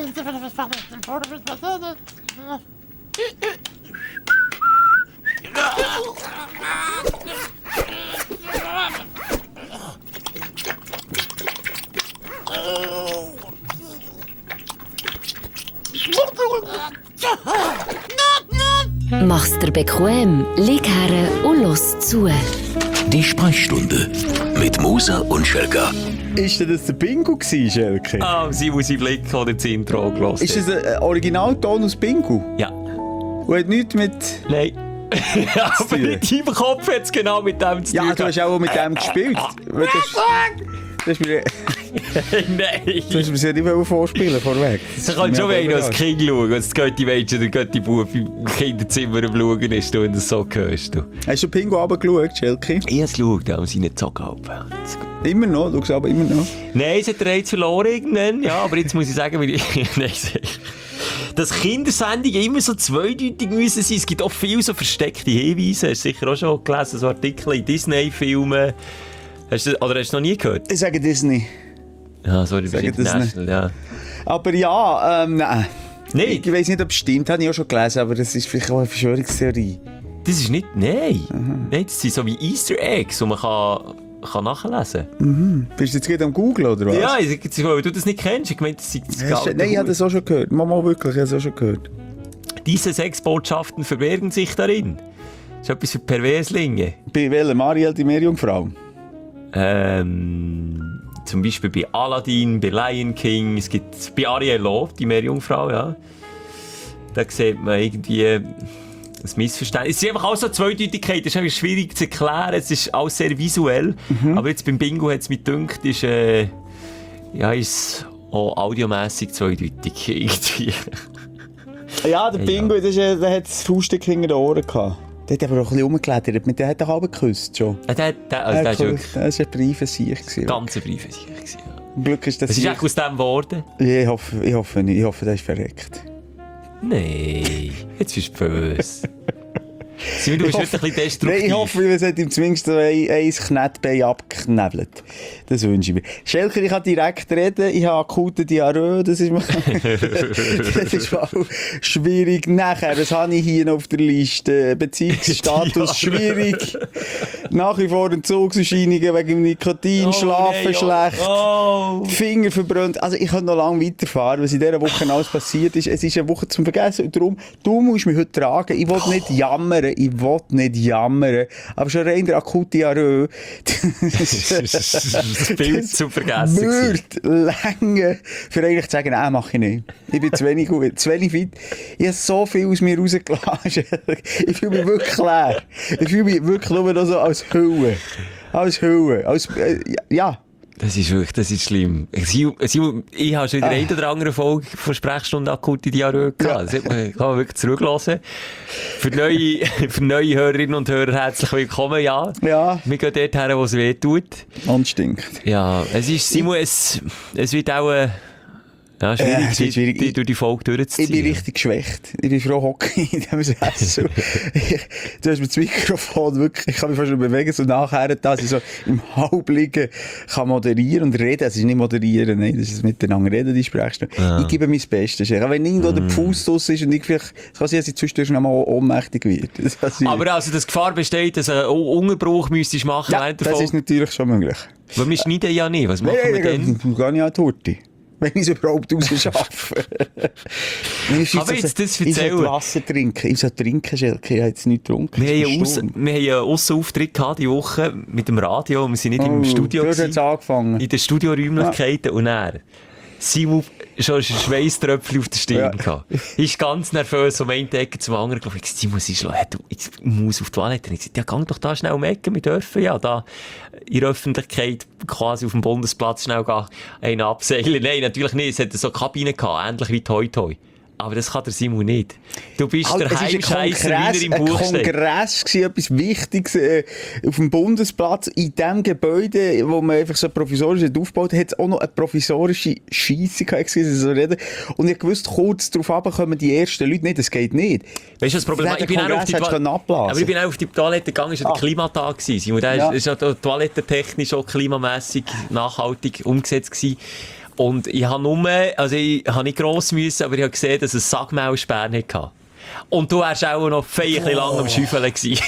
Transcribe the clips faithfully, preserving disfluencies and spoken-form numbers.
Mach's dir bequem, lieg her und los zu. Die Sprechstunde mit Musa und Schelka. Ist denn das der Bingo gewesen, Schelke? Ah, sie muss im Blick oder das Intro gelassen. Ist das ein Originalton aus Bingo? Ja. Und hat nichts mit... Nein. Aber in deinem Kopf hat es genau mit dem zu tun. Ja, du hast auch mit dem gespielt. Das, das ist mir... Nein. Du hast mir ja nicht vorspielen vorweg. Da kannst du schon wieder als Kind schauen, als die Götti-Mädchen oder Götti-Bub im Kinderzimmer am Schauen ist, wenn du das so hörst. Du. Hast du Bingo runtergeschaut, Schelke? Ich habe es geschaut, aber sie nicht so gehalten. Immer noch? Du sagst aber immer noch? Nein, es hat der Reiz verloren irgendwann. Ja, aber jetzt muss ich sagen, weil ich... Nein, dass Kindersendungen immer so zweideutig müssen sein. Es gibt auch viele so versteckte Hinweise. Hast du sicher auch schon gelesen, so Artikel in Disney-Filmen. Hast du, oder hast du noch nie gehört? Ich sage Disney. Ja, sorry, du bist international, ja. Aber ja, ähm, nein. Nein. Ich weiss nicht, ob es stimmt, habe ich auch schon gelesen, aber das ist vielleicht auch eine Verschwörungstheorie. Das ist nicht... Nein. Mhm. Nein, das sind so wie Easter Eggs, die man kann... kann nachlesen. Mhm. Bist du jetzt gerade am Googlen, oder was? Ja, ich, ich, weil du das nicht kennst. Ich meine, das ist das Nein, ich habe das auch schon gehört. Mama, wirklich, ich habe das auch schon gehört. Diese sechs Botschaften verbergen sich darin. Das ist etwas für Perverslinge. Bei welcher? Marielle, die Meerjungfrau? Ähm, zum Beispiel bei Aladdin, bei Lion King. Es gibt bei Ariel auch, die Meerjungfrau, ja. Da sieht man irgendwie... Das Missverständnis. Es ist einfach auch so eine Zweideutigkeit. Das ist einfach schwierig zu erklären. Es ist alles sehr visuell. Mhm. Aber jetzt beim Bingo hat es mich gedacht, ist, äh, ja, ist auch audiomässig zweideutig irgendwie. Ja, der Bingo, ja. Das ist, der hat das Fauststück hinter den Ohren gehabt. Der hat aber auch ein bisschen rumgeklettert. Mit dem hat er halb geküsst schon. Ja, der, der, also der ist wirklich... Das war ein Briefe Sieg. Ganz ein Briefe Sieg. Zum Glück ist das... Was ist eigentlich aus dem geworden? Ich hoffe, ich hoffe nicht. Ich hoffe, der ist verreckt. Nein, jetzt bist du böse. Simon, du bist wirklich ein bisschen destruktiv. Nein, ich hoffe, es hat ihm zumindest ein, ein Knettbein abgeknebelt. Das wünsche ich mir. Schelker, ich kann direkt reden. Ich habe akute Diarrhoe. Das ist mal, das ist mal schwierig. Nachher, was habe ich hier noch auf der Liste? Beziehungsstatus schwierig. Nach wie vor Entzugserscheinungen wegen Nikotin, oh, Schlafen nee, schlecht, oh. Finger verbrannt. Also ich kann noch lange weiterfahren, was in dieser Woche alles passiert ist. Es ist eine Woche zum Vergessen. Und darum, du musst mich heute tragen. Ich will nicht jammern. Ich will nicht jammern. Aber schon rein der akute Diarrhoe. Das Bild zu vergessen. Würde länger, für eigentlich zu sagen, nein, mache ich nicht. Ich bin zu wenig gut, zu wenig fit. Ich habe so viel aus mir rausgelassen. Ich fühle mich wirklich leer. Ich fühle mich wirklich nur noch so als Hülle. Als Hülle. Als, äh, ja. Das ist wirklich, das ist schlimm. Ich, ich habe schon in der einen oder anderen Folge von Sprechstunde akute Diarrhoe gehabt. Das kann man wirklich zurücklassen. Für neue, für neue Hörerinnen und Hörer herzlich willkommen, ja. Ja. Wir gehen dort her, wo es weh tut. Und stinkt. Ja, es ist, Simon, es, es wird auch, äh, ja, schwierig, ja, die, schwierig. Die, durch die Folge durchzuziehen. Ich bin richtig geschwächt. Ich bin froh, Hockey in diesem Sessel. Du hast mir das Mikrofon wirklich, ich kann mich fast schon bewegen, so nachher, dass ich so im Halbliegen kann moderieren und reden. Es ist nicht moderieren, nein, das ist miteinander reden, die Sprechstunde. Ja. Ich gebe mein Bestes. Auch wenn irgendwo mm. der Fuß draus ist und ich vielleicht, es kann sein, dass ich zwischendurch noch mal ohnmächtig werde. Aber also, dass Gefahr besteht, dass du einen Unterbruch müsstest machen ja, während der Folge? Das ist natürlich schon möglich. Weil wir schneiden ja nicht. Was machen nein, wir denn? Dann gehe ich an die Horti. Wenn ich es überhaupt rausschaffe. Aber jetzt das erzählen. Ich soll Wasser trinken. Ich soll trinken, Schelke. Ich habe jetzt nicht getrunken. Wir haben, Aus, wir haben einen Aussenauftritt gehabt diese Woche mit dem Radio. Wir sind nicht oh, im Studio. Du hast jetzt angefangen. In den Studioräumlichkeiten. Ja. Und er, Simon, schon ein Schweißtröpfchen auf der Stirn ja. gehabt. Ich war ganz nervös, um einen Ecke zum anderen. Ich sagte, Simon, ich muss auf die Toilette. Ich sagte, ja, geh doch da schnell um Ecke. Wir dürfen ja da in der Öffentlichkeit quasi auf dem Bundesplatz schnell einen abseilen. Nein, natürlich nicht. Es hatte so Kabinen gehabt, ähnlich wie Toi Toi. Aber das kann der Simon nicht. Du bist also, der Heimscheisser, wie er im Buch steht. Es war ein Kongress, etwas Wichtiges äh, auf dem Bundesplatz. In dem Gebäude, wo man einfach so provisorisch aufgebaut hat, hat es auch noch eine provisorische Scheisse gehabt. So reden. Und ich wusste, kurz darauf runter kommen die ersten Leute nicht. Das geht nicht. Weißt du, das Problem ist, ich bin auch auf die Toilette Aber ich bin auch auf die Toilette gegangen, es war ah. der Klimatag. Simon, der ja. ist ja toilettentechnisch auch klimamässig nachhaltig umgesetzt gewesen. Und ich habe nur, also ich habe nicht gross müssen, aber ich habe gesehen, dass es Sackmehlsperr nicht hatte. Und du wärst auch noch fein oh. lang am Schäufeln gewesen.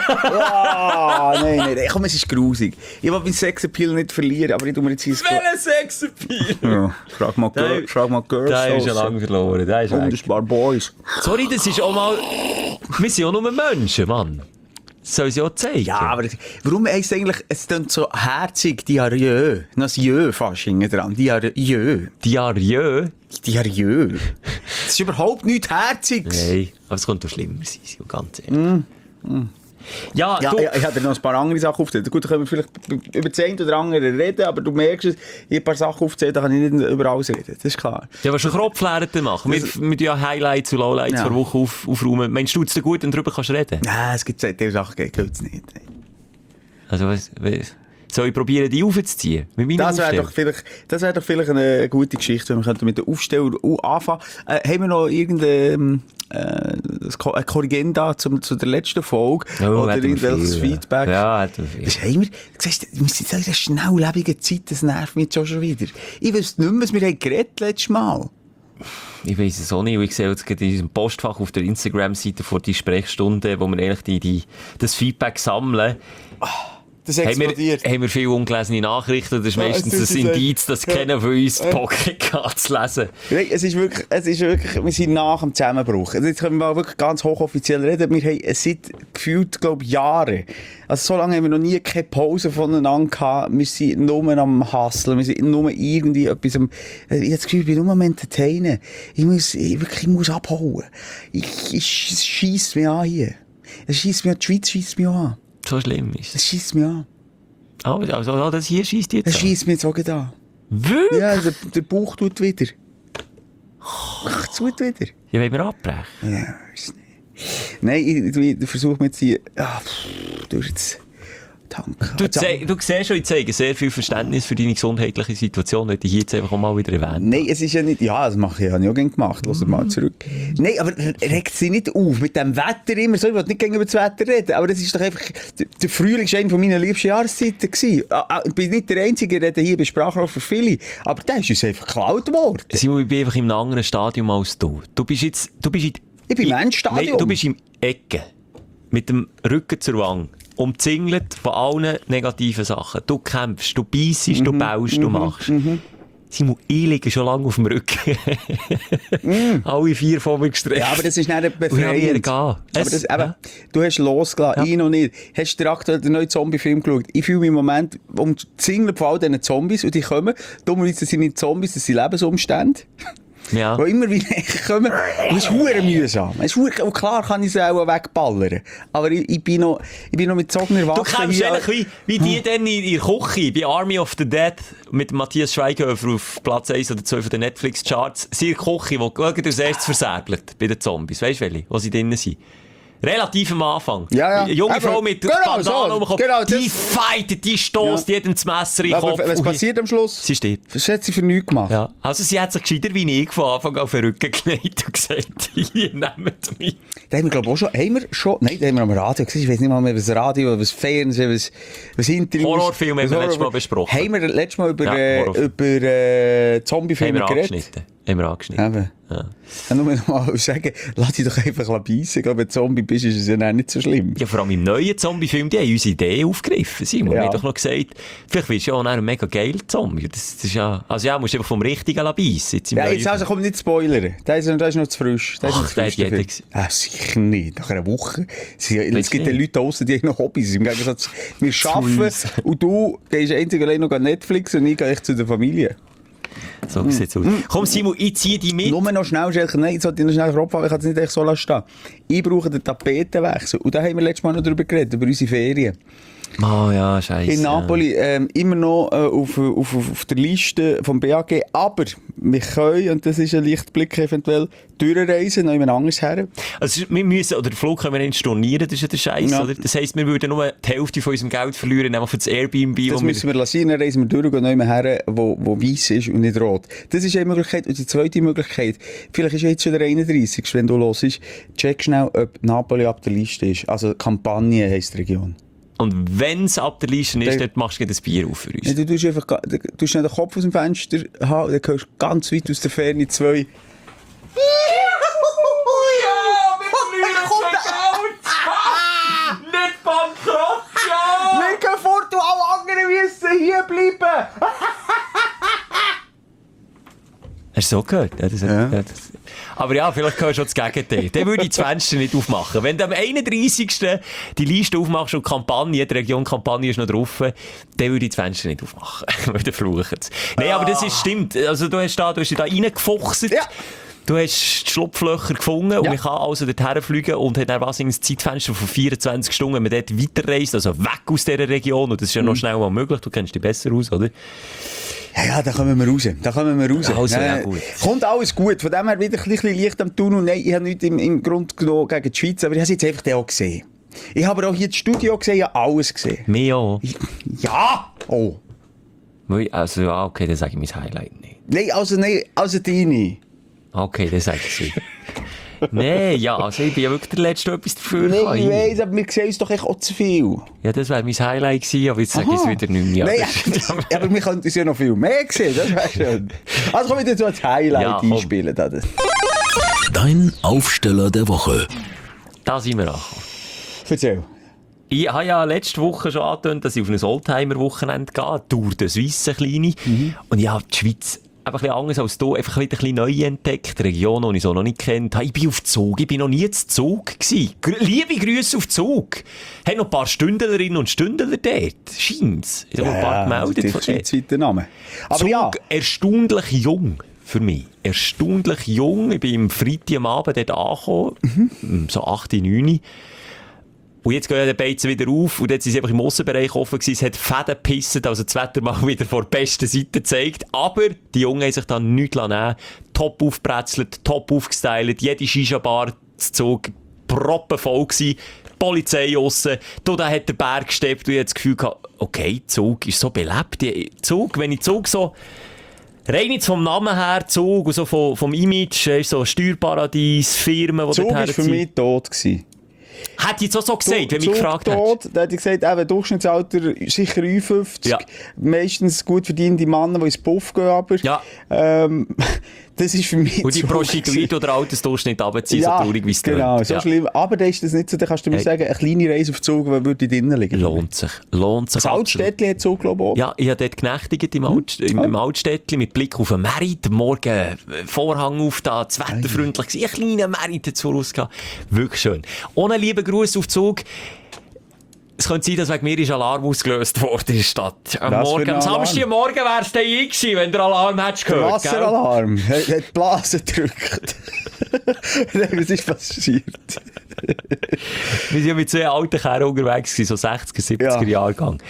oh, nein, nein, nein. Komm, es ist grusig. Ich will meinen Sexappeal nicht verlieren, aber ich tue mir jetzt hier... Welchen Sexappeal? Ja, frag mal, Girl, frag mal Girls. Der ist ja lange verloren. Der ist wunderbar Boys. Sorry, das ist auch mal... Wir sind auch nur Menschen, Mann. Das soll sie auch zeigen. Ja, aber warum heisst es eigentlich, es klingt so herzig, Diarrhoe. Noch ein Jö fast hinten dran. Diarrhoe. Diarrhoe? Diarrhoe. Das ist überhaupt nichts Herziges. Nein, aber es könnte schlimmer sein, so ganz ehrlich. Mm. Mm. Ja, ja du... ich, ich hätte noch ein paar andere Sachen aufzählen. Gut, da können wir vielleicht über das eine oder andere reden, aber du merkst es, ich ein paar Sachen aufzählen, da kann ich nicht über alles reden. Das ist klar. Ja, was du Kropflärten machen? Wir müssen ja Highlights und Lowlights ja. pro Woche auf, aufräumen. Meinst du, es dir gut, wenn du darüber kannst reden? Nein, es gibt diese Sachen, die gibt es nicht. Also, was... was? Soll ich probieren, die aufzuziehen? Mit das wäre doch vielleicht, das wäre doch vielleicht eine gute Geschichte, wenn wir mit der Aufsteller anfangen. Äh, haben wir noch irgendeine äh, eine Korrigenda zum, zu der letzten Folge? Oh, oder irgendwelches viel, Feedback? Ja, hat er viel. Das haben wir, siehst, wir sind in dieser schnelllebigen Zeit, das nervt mich schon, schon wieder. Ich weiss nicht mehr, was wir haben geredet letztes Mal. Ich weiss es auch nicht. Ich sehe jetzt gerade in unserem Postfach auf der Instagram-Seite vor die Sprechstunde, wo wir eigentlich die, die, das Feedback sammeln. Oh. Das explodiert. Haben wir, haben wir viele ungelesene Nachrichten? Das ist ja, meistens ein Indiz, dass ja. keiner von uns ja. Pocket hat zu lesen. Nein, es ist wirklich, es ist wirklich, wir sind nach dem Zusammenbruch. Jetzt können wir mal wirklich ganz hochoffiziell reden. Wir haben seit gefühlt, glaube ich, Jahren, also so lange haben wir noch nie keine Pause voneinander gehabt. Wir sind nur am Hustlen, wir sind nur irgendwie etwas am, ich habe das Gefühl, ich bin nur am Entertainen. Ich muss, ich, wirklich, ich muss abhauen. Ich, ich, es scheisst mich an hier. Es scheisst mich an, die Schweiz scheisst mich an. So schlimm ist es. Das scheisst mich an. Ah, oh, also das hier scheisst jetzt das an? Das scheisst mich jetzt auch an. Wirklich? Ja, der, der Bauch tut wieder. Ach, es tut wieder. Ja, wollen wir abbrechen? Ja, weiß nicht. Nein, ich, ich, ich versuche mir jetzt hier... Ah, pff, du jetzt... Danke. Du, ze- du siehst schon, ich zeige sehr viel Verständnis für deine gesundheitliche Situation, die ich hier jetzt einfach mal wieder erwähnt. Nein, es ist ja nicht... Ja, das mache ich ja, habe ich auch gerne gemacht. Lass mal zurück. Nein, aber regt sie nicht auf. Mit dem Wetter immer so. Ich will nicht gerne über das Wetter reden, aber das ist doch einfach... Der Frühling war eine meiner liebsten Jahreszeiten. Ich bin nicht der Einzige, der hier bei Sprachrohr für viele. Aber der ist uns einfach geklaut worden. Simon, ich bin einfach im anderen Stadium als du. Du bist jetzt... Du bist in, ich bin im Endstadium. Nein, du bist im Ecke. Mit dem Rücken zur Wange. Umzingelt von allen negativen Sachen. Du kämpfst, du beissest, mm-hmm, du baust, mm-hmm, du machst. Mm-hmm. Simon, ich liege schon lange auf dem Rücken. mm. Alle vier von mir gestreckt. Ja, aber das ist nicht befreiend. Aber das, eben, ja. Du hast losgelassen, ja. Ich noch nicht. Hast du dir aktuell den neuen Zombie-Film geschaut? Ich fühle mich im Moment umzingelt von all diesen Zombies und die kommen. Dummerweise sind nicht Zombies, das sind Lebensumstände. Ja. Die immer wieder kommen. Und es ist verdammt mühsam. Es ist verdammt, und klar kann ich sie auch wegballern. Aber ich, ich, bin, noch, ich bin noch mit zogener Waffe. Du kämpfst eigentlich wie, wie die hm. dann in ihrer Küche bei Army of the Dead mit Matthias Schweighöfer auf Platz eins oder zwei von den Netflix-Charts. Sie in der Küche, die als erstes versäbelt bei den Zombies. Weißt du welche? Wo sie drinnen sind. Relativ am Anfang. Ja, ja. Eine junge aber, Frau mit genau, Bandana so, rumkommt. genau, die fightet, die stößt ja. jedem das Messer in den Kopf. Aber was passiert am Schluss? Sie stirbt. Das hat sie für nichts gemacht. Ja. Also sie hat sich gescheiter wie ich von Anfang an auf den Rücken gelegt und gesagt, hier, nehmt mich. Da haben wir, glaube ich, auch schon, haben wir schon, nein, da haben wir am Radio gesehen, ich weiß nicht mal mehr, was Radio, was Fernsehen, was, was Interviews. Horrorfilm haben wir letztes Mal besprochen. Haben wir letztes Mal über, ja, äh, über äh, Zombiefilme geredet? Angeschnitten. Haben wir angeschnitten. Eben. Ja. Ja, nur noch mal sagen, lass dich doch einfach beißen. Ich glaube, wenn du Zombie bist, ist es ja nicht so schlimm. Ja, vor allem im neuen Zombie-Film, die haben unsere Idee aufgegriffen. Simon, ja. Wir haben doch noch gesagt, vielleicht wirst du ja auch ein mega geiler Zombie. Das, das ist ja, also ja, musst du einfach vom Richtigen beißen. Jetzt, ja, jetzt also komm nicht spoilern. Der ist, der ist noch zu frisch. Der Ach, ist noch zu frisch. Ah, sicher nicht. Nach einer Woche. Es gibt ja Leute draussen, die haben noch Hobbys. Im Gegensatz, wir arbeiten und du gehst einzig allein noch an Netflix und ich gehe echt zu der Familie. So sieht es aus. Mm. Komm Simon, ich ziehe dich mit. Nur noch schnell, Schelker, nein, ich sollte noch schnell abfallen, ich kann es nicht echt so lassen. Ich brauche den Tapetenwechsel. Und da haben wir letztes Mal noch darüber geredet, über unsere Ferien. Oh ja, scheiße. In Napoli ähm, immer noch äh, auf, auf, auf der Liste vom B A G. Aber wir können, und das ist ein Lichtblick eventuell, durchreisen, noch jemand anderes her. Also wir müssen, oder den Flug können wir nicht stornieren, das ist ja der Scheiß. Ja. Oder? Das heisst, wir würden nur die Hälfte von unserem Geld verlieren, nämlich für das Airbnb. Das müssen wir lassen, dann reisen wir durch und gehen noch jemand her, wo, wo weiss ist und nicht rot. Das ist eine Möglichkeit. Und die zweite Möglichkeit, vielleicht ist jetzt schon der einunddreißigste wenn du los bist, check schnell, ob Napoli ab der Liste ist. Also Kampagne heisst die Region. Und wenn es ab der Liste ist, Der- dann machst du das Bier auf für uns. Ja, du tust einfach, ga- du tust schnell den Kopf aus dem Fenster haben, dann hörst du ganz weit aus der Ferne zwei. Nicht bankrott, ja! Wir gehen fort, du alle anderen müssen hier bleiben! Hast du so gehört? Ja, das, Ja. ja, das. Aber ja, vielleicht hörst du schon das Gegenteil. Dann würde ich das Fenster nicht aufmachen. Wenn du am einunddreißigsten die Liste aufmachst und die Kampagne, die Region-Kampagne ist noch drauf, dann würde ich das Fenster nicht aufmachen. Weil dann fluchen sie. Nein, aber das ist, stimmt. Also du hast da, du hast dich da reingefuchst. Ja. Du hast die Schlupflöcher gefunden und Ja. man kann also dorthin fliegen und hat dann was in ein Zeitfenster von vierundzwanzig Stunden, wenn man dort weiterreist, also weg aus dieser Region. Und das ist ja noch schnell mal möglich. Du kennst dich besser aus, oder? Ja, ja, da kommen wir raus. Da kommen wir raus. Also, ja, Äh, gut. Kommt alles gut. Von dem her wieder ein bisschen Licht am Tunnel. Nein, ich habe nichts im, im Grund genommen gegen die Schweiz, aber ich habe es jetzt einfach dann auch gesehen. Ich habe aber auch hier das Studio gesehen, ich habe alles gesehen. Mehr auch. Ja! Oh. Also, ja, okay, dann sage ich mein Highlight nicht. Nein, also, nein, also deine. Okay, dann sag ich es. Nein, ja, also ich bin ja wirklich der Letzte, der etwas dafür Nein, kann. ich weiss, aber wir sehen uns doch echt auch zu viel. Ja, das wäre mein Highlight gewesen, aber jetzt sage ich es Aha. wieder nicht mehr. Nein, Ja, aber, aber wir könnten uns ja noch viel mehr sehen, das wäre schön. Also komm wieder so als Highlight Ja, komm. einspielen. Da. Dein Aufsteller der Woche. da sind wir angekommen. Erzähl. Ich habe ja letzte Woche schon angetönt, dass ich auf ein Oldtimer-Wochenende gehe, Tour de Suisse, eine kleine. Mhm. Und ich habe die Schweiz einfach ein bisschen anders als du, einfach ein bisschen neu entdeckt, die Region, die ich so noch nicht kennt. Ich bin auf Zug, ich bin noch nie zu Zug gewesen. Gr- Liebe Grüße auf Zug. Haben noch ein paar Stündlerinnen und Stündler dort, scheint's. Ich habe noch ein paar gemeldet das von ist dort. ein schweizweiter Name. Aber Zug, ja, erstaunlich jung für mich. Erstaunlich jung. Ich bin am Freitag am Abend dort angekommen, Mhm. so acht, neun. Und jetzt gehen die Beizen wieder auf und jetzt sind sie einfach im Aussenbereich offen gewesen. Es hat Fäden gepisst, also das Wetter mal wieder vor der besten Seite gezeigt. Aber die Jungen haben sich dann nichts nehmen. Top aufgebrezelt, top aufgestylt, jede Shisha-Bar zu Zug proppenvoll gewesen. Die Polizei aussen, da da hat der Berg gesteppt und ich hatte das Gefühl gehabt, okay, Zug ist so belebt. Die- Zug, wenn ich Zug so rein jetzt vom Namen her, Zug und so vom, vom Image, äh, so Steuerparadies, Firmen, die Zug dort war für herziehen. mich tot gewesen. Hätte ich jetzt auch so gesagt, wenn mich Zug gefragt tot, hättest. da hätte ich gesagt, eben, Durchschnittsalter sicher Ü fünfzig. Ja. Meistens gut verdienende Männer, die ins Puff gehen, aber Ja. ähm, das ist für mich Und die Zug Prostituierte oder Altersdurchschnitt runterziehen, so traurig wie es genau, tönt. so Ja. schlimm. Aber da ist das nicht so, da kannst du mir Hey. sagen, eine kleine Reise auf Zug würde drinnen liegen. Lohnt sich. Lohnt sich. Das absolut. Altstädtli hat Zug, glaube ich, auch. Ja, ich habe dort genächtigt im, Alt, im, im Altstädtli mit Blick auf den Merit. Morgen äh, Vorhang auf, da, das Wetter freundlich gewesen. Ein kleiner Merit dazu rausgegangen. Wirklich schön. Ohne lieben Gruß auf Zug. Es könnte sein, dass wegen mir ist Alarm ausgelöst worden in der Stadt. Am Was für Morgen, ein am Alarm? Samstagmorgen wäre es dann ich gewesen, wenn der Alarm hättest Der gehört. gell? Wasseralarm hat, hat die Blase gedrückt. Nein, was ist passiert? Wir waren ja mit zwei alten Kerlen unterwegs, gewesen, so sechziger, siebziger Ja. Jahrgang.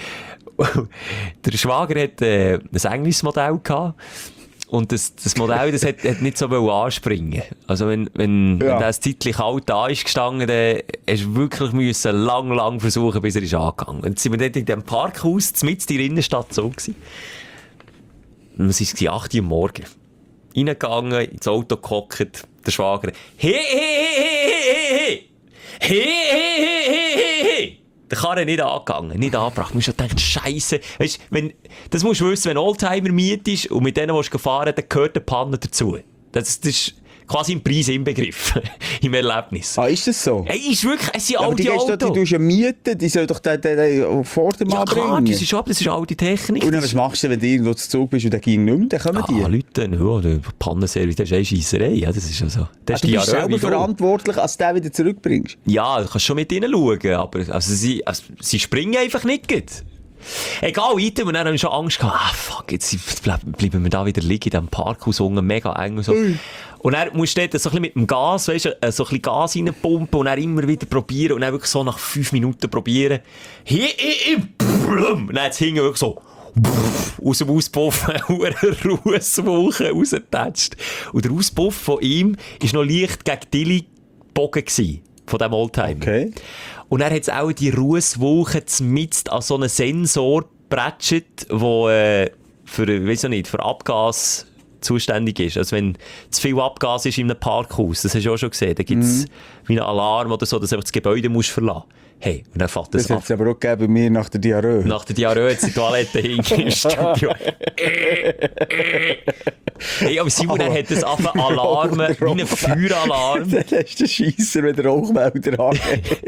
Der Schwager hatte äh, ein englisches Modell gehabt. Und das, das Modell, das hat, hat nicht so anspringen. Also wenn, wenn, Ja. wenn das zeitlich kalt da ist gestanden, dann hast du wirklich müssen lang, lang versuchen, bis er ist angegangen. Und jetzt sind wir dort in diesem Parkhaus, mitten in der Innenstadt so gewesen. Und es war acht Uhr am Morgen. Reingegangen, ins Auto gehockt, der Schwager. Hey, hey, hey, hey, hey, hey! Hey, hey, hey, hey, hey, hey! Der Karre nicht angegangen, nicht angebracht. Man schon gedacht, Scheisse. Weißt, wenn, das musst du wissen, wenn Oldtimer mietest und mit denen willst du fahren, dann gehört der Panne dazu. Das, das ist quasi im Preis inbegriffen. Im Erlebnis. Ah, ist das so? Hey, ist wirklich, es sind Ja, aber die, alte gehst du, die Autos. tust ja mieten, die soll doch den, den, den Vordermann Ja klar, bringen. das ist, aber das ist alte Technik. Und dann, was machst du, wenn du irgendwo zu Zug bist und der ging nicht mehr, dann kommen die. Ah, Leute, ja, der Pannenservice, das ist eine Scheisserei. Ja, das ist also, das Ah, ist du die bist Aröwe selber da. verantwortlich, als du den wieder zurückbringst. Ja, du kannst schon mit ihnen schauen, aber also sie, also sie springen einfach nicht. Gut. Egal, weiter, und dann haben wir schon Angst gehabt, ah fuck, jetzt bleiben bleiben wir da wieder liegen in diesem Parkhaus unten, mega eng und so. Mm. Und dann musst du dort so ein bisschen mit dem Gas, weißt du, so ein bisschen Gas reinpumpen und dann immer wieder probieren und dann wirklich so nach fünf Minuten probieren. Hier, hier, blum. Und dann hat es hinten wirklich so aus dem Auspuff eine Russwolke rausgetatscht. Und der Auspuff von ihm war noch leicht gegen Dilly gebogen gewesen, von diesem Oldtimer. Okay. Und dann hat es auch die Rußwolke zmitzt an so einen Sensor prätscht, der äh, für, weiss ich nicht, für Abgas zuständig ist. Also wenn zu viel Abgas ist in einem Parkhaus, das hast du auch schon gesehen, da gibt es Mhm. wie einen Alarm oder so, dass du einfach das Gebäude musst verlassen. Hey, und dann fährt das Das ab. hat es aber auch gegeben bei mir nach der Diarrhoe. Nach der Diarrhoe hat die Toilette hinten im Studio. Hey, aber Simon, er hat das einfach Alarme, wie ein Feueralarm. Der letzte Scheisser, wenn der Rauchmelder angeht.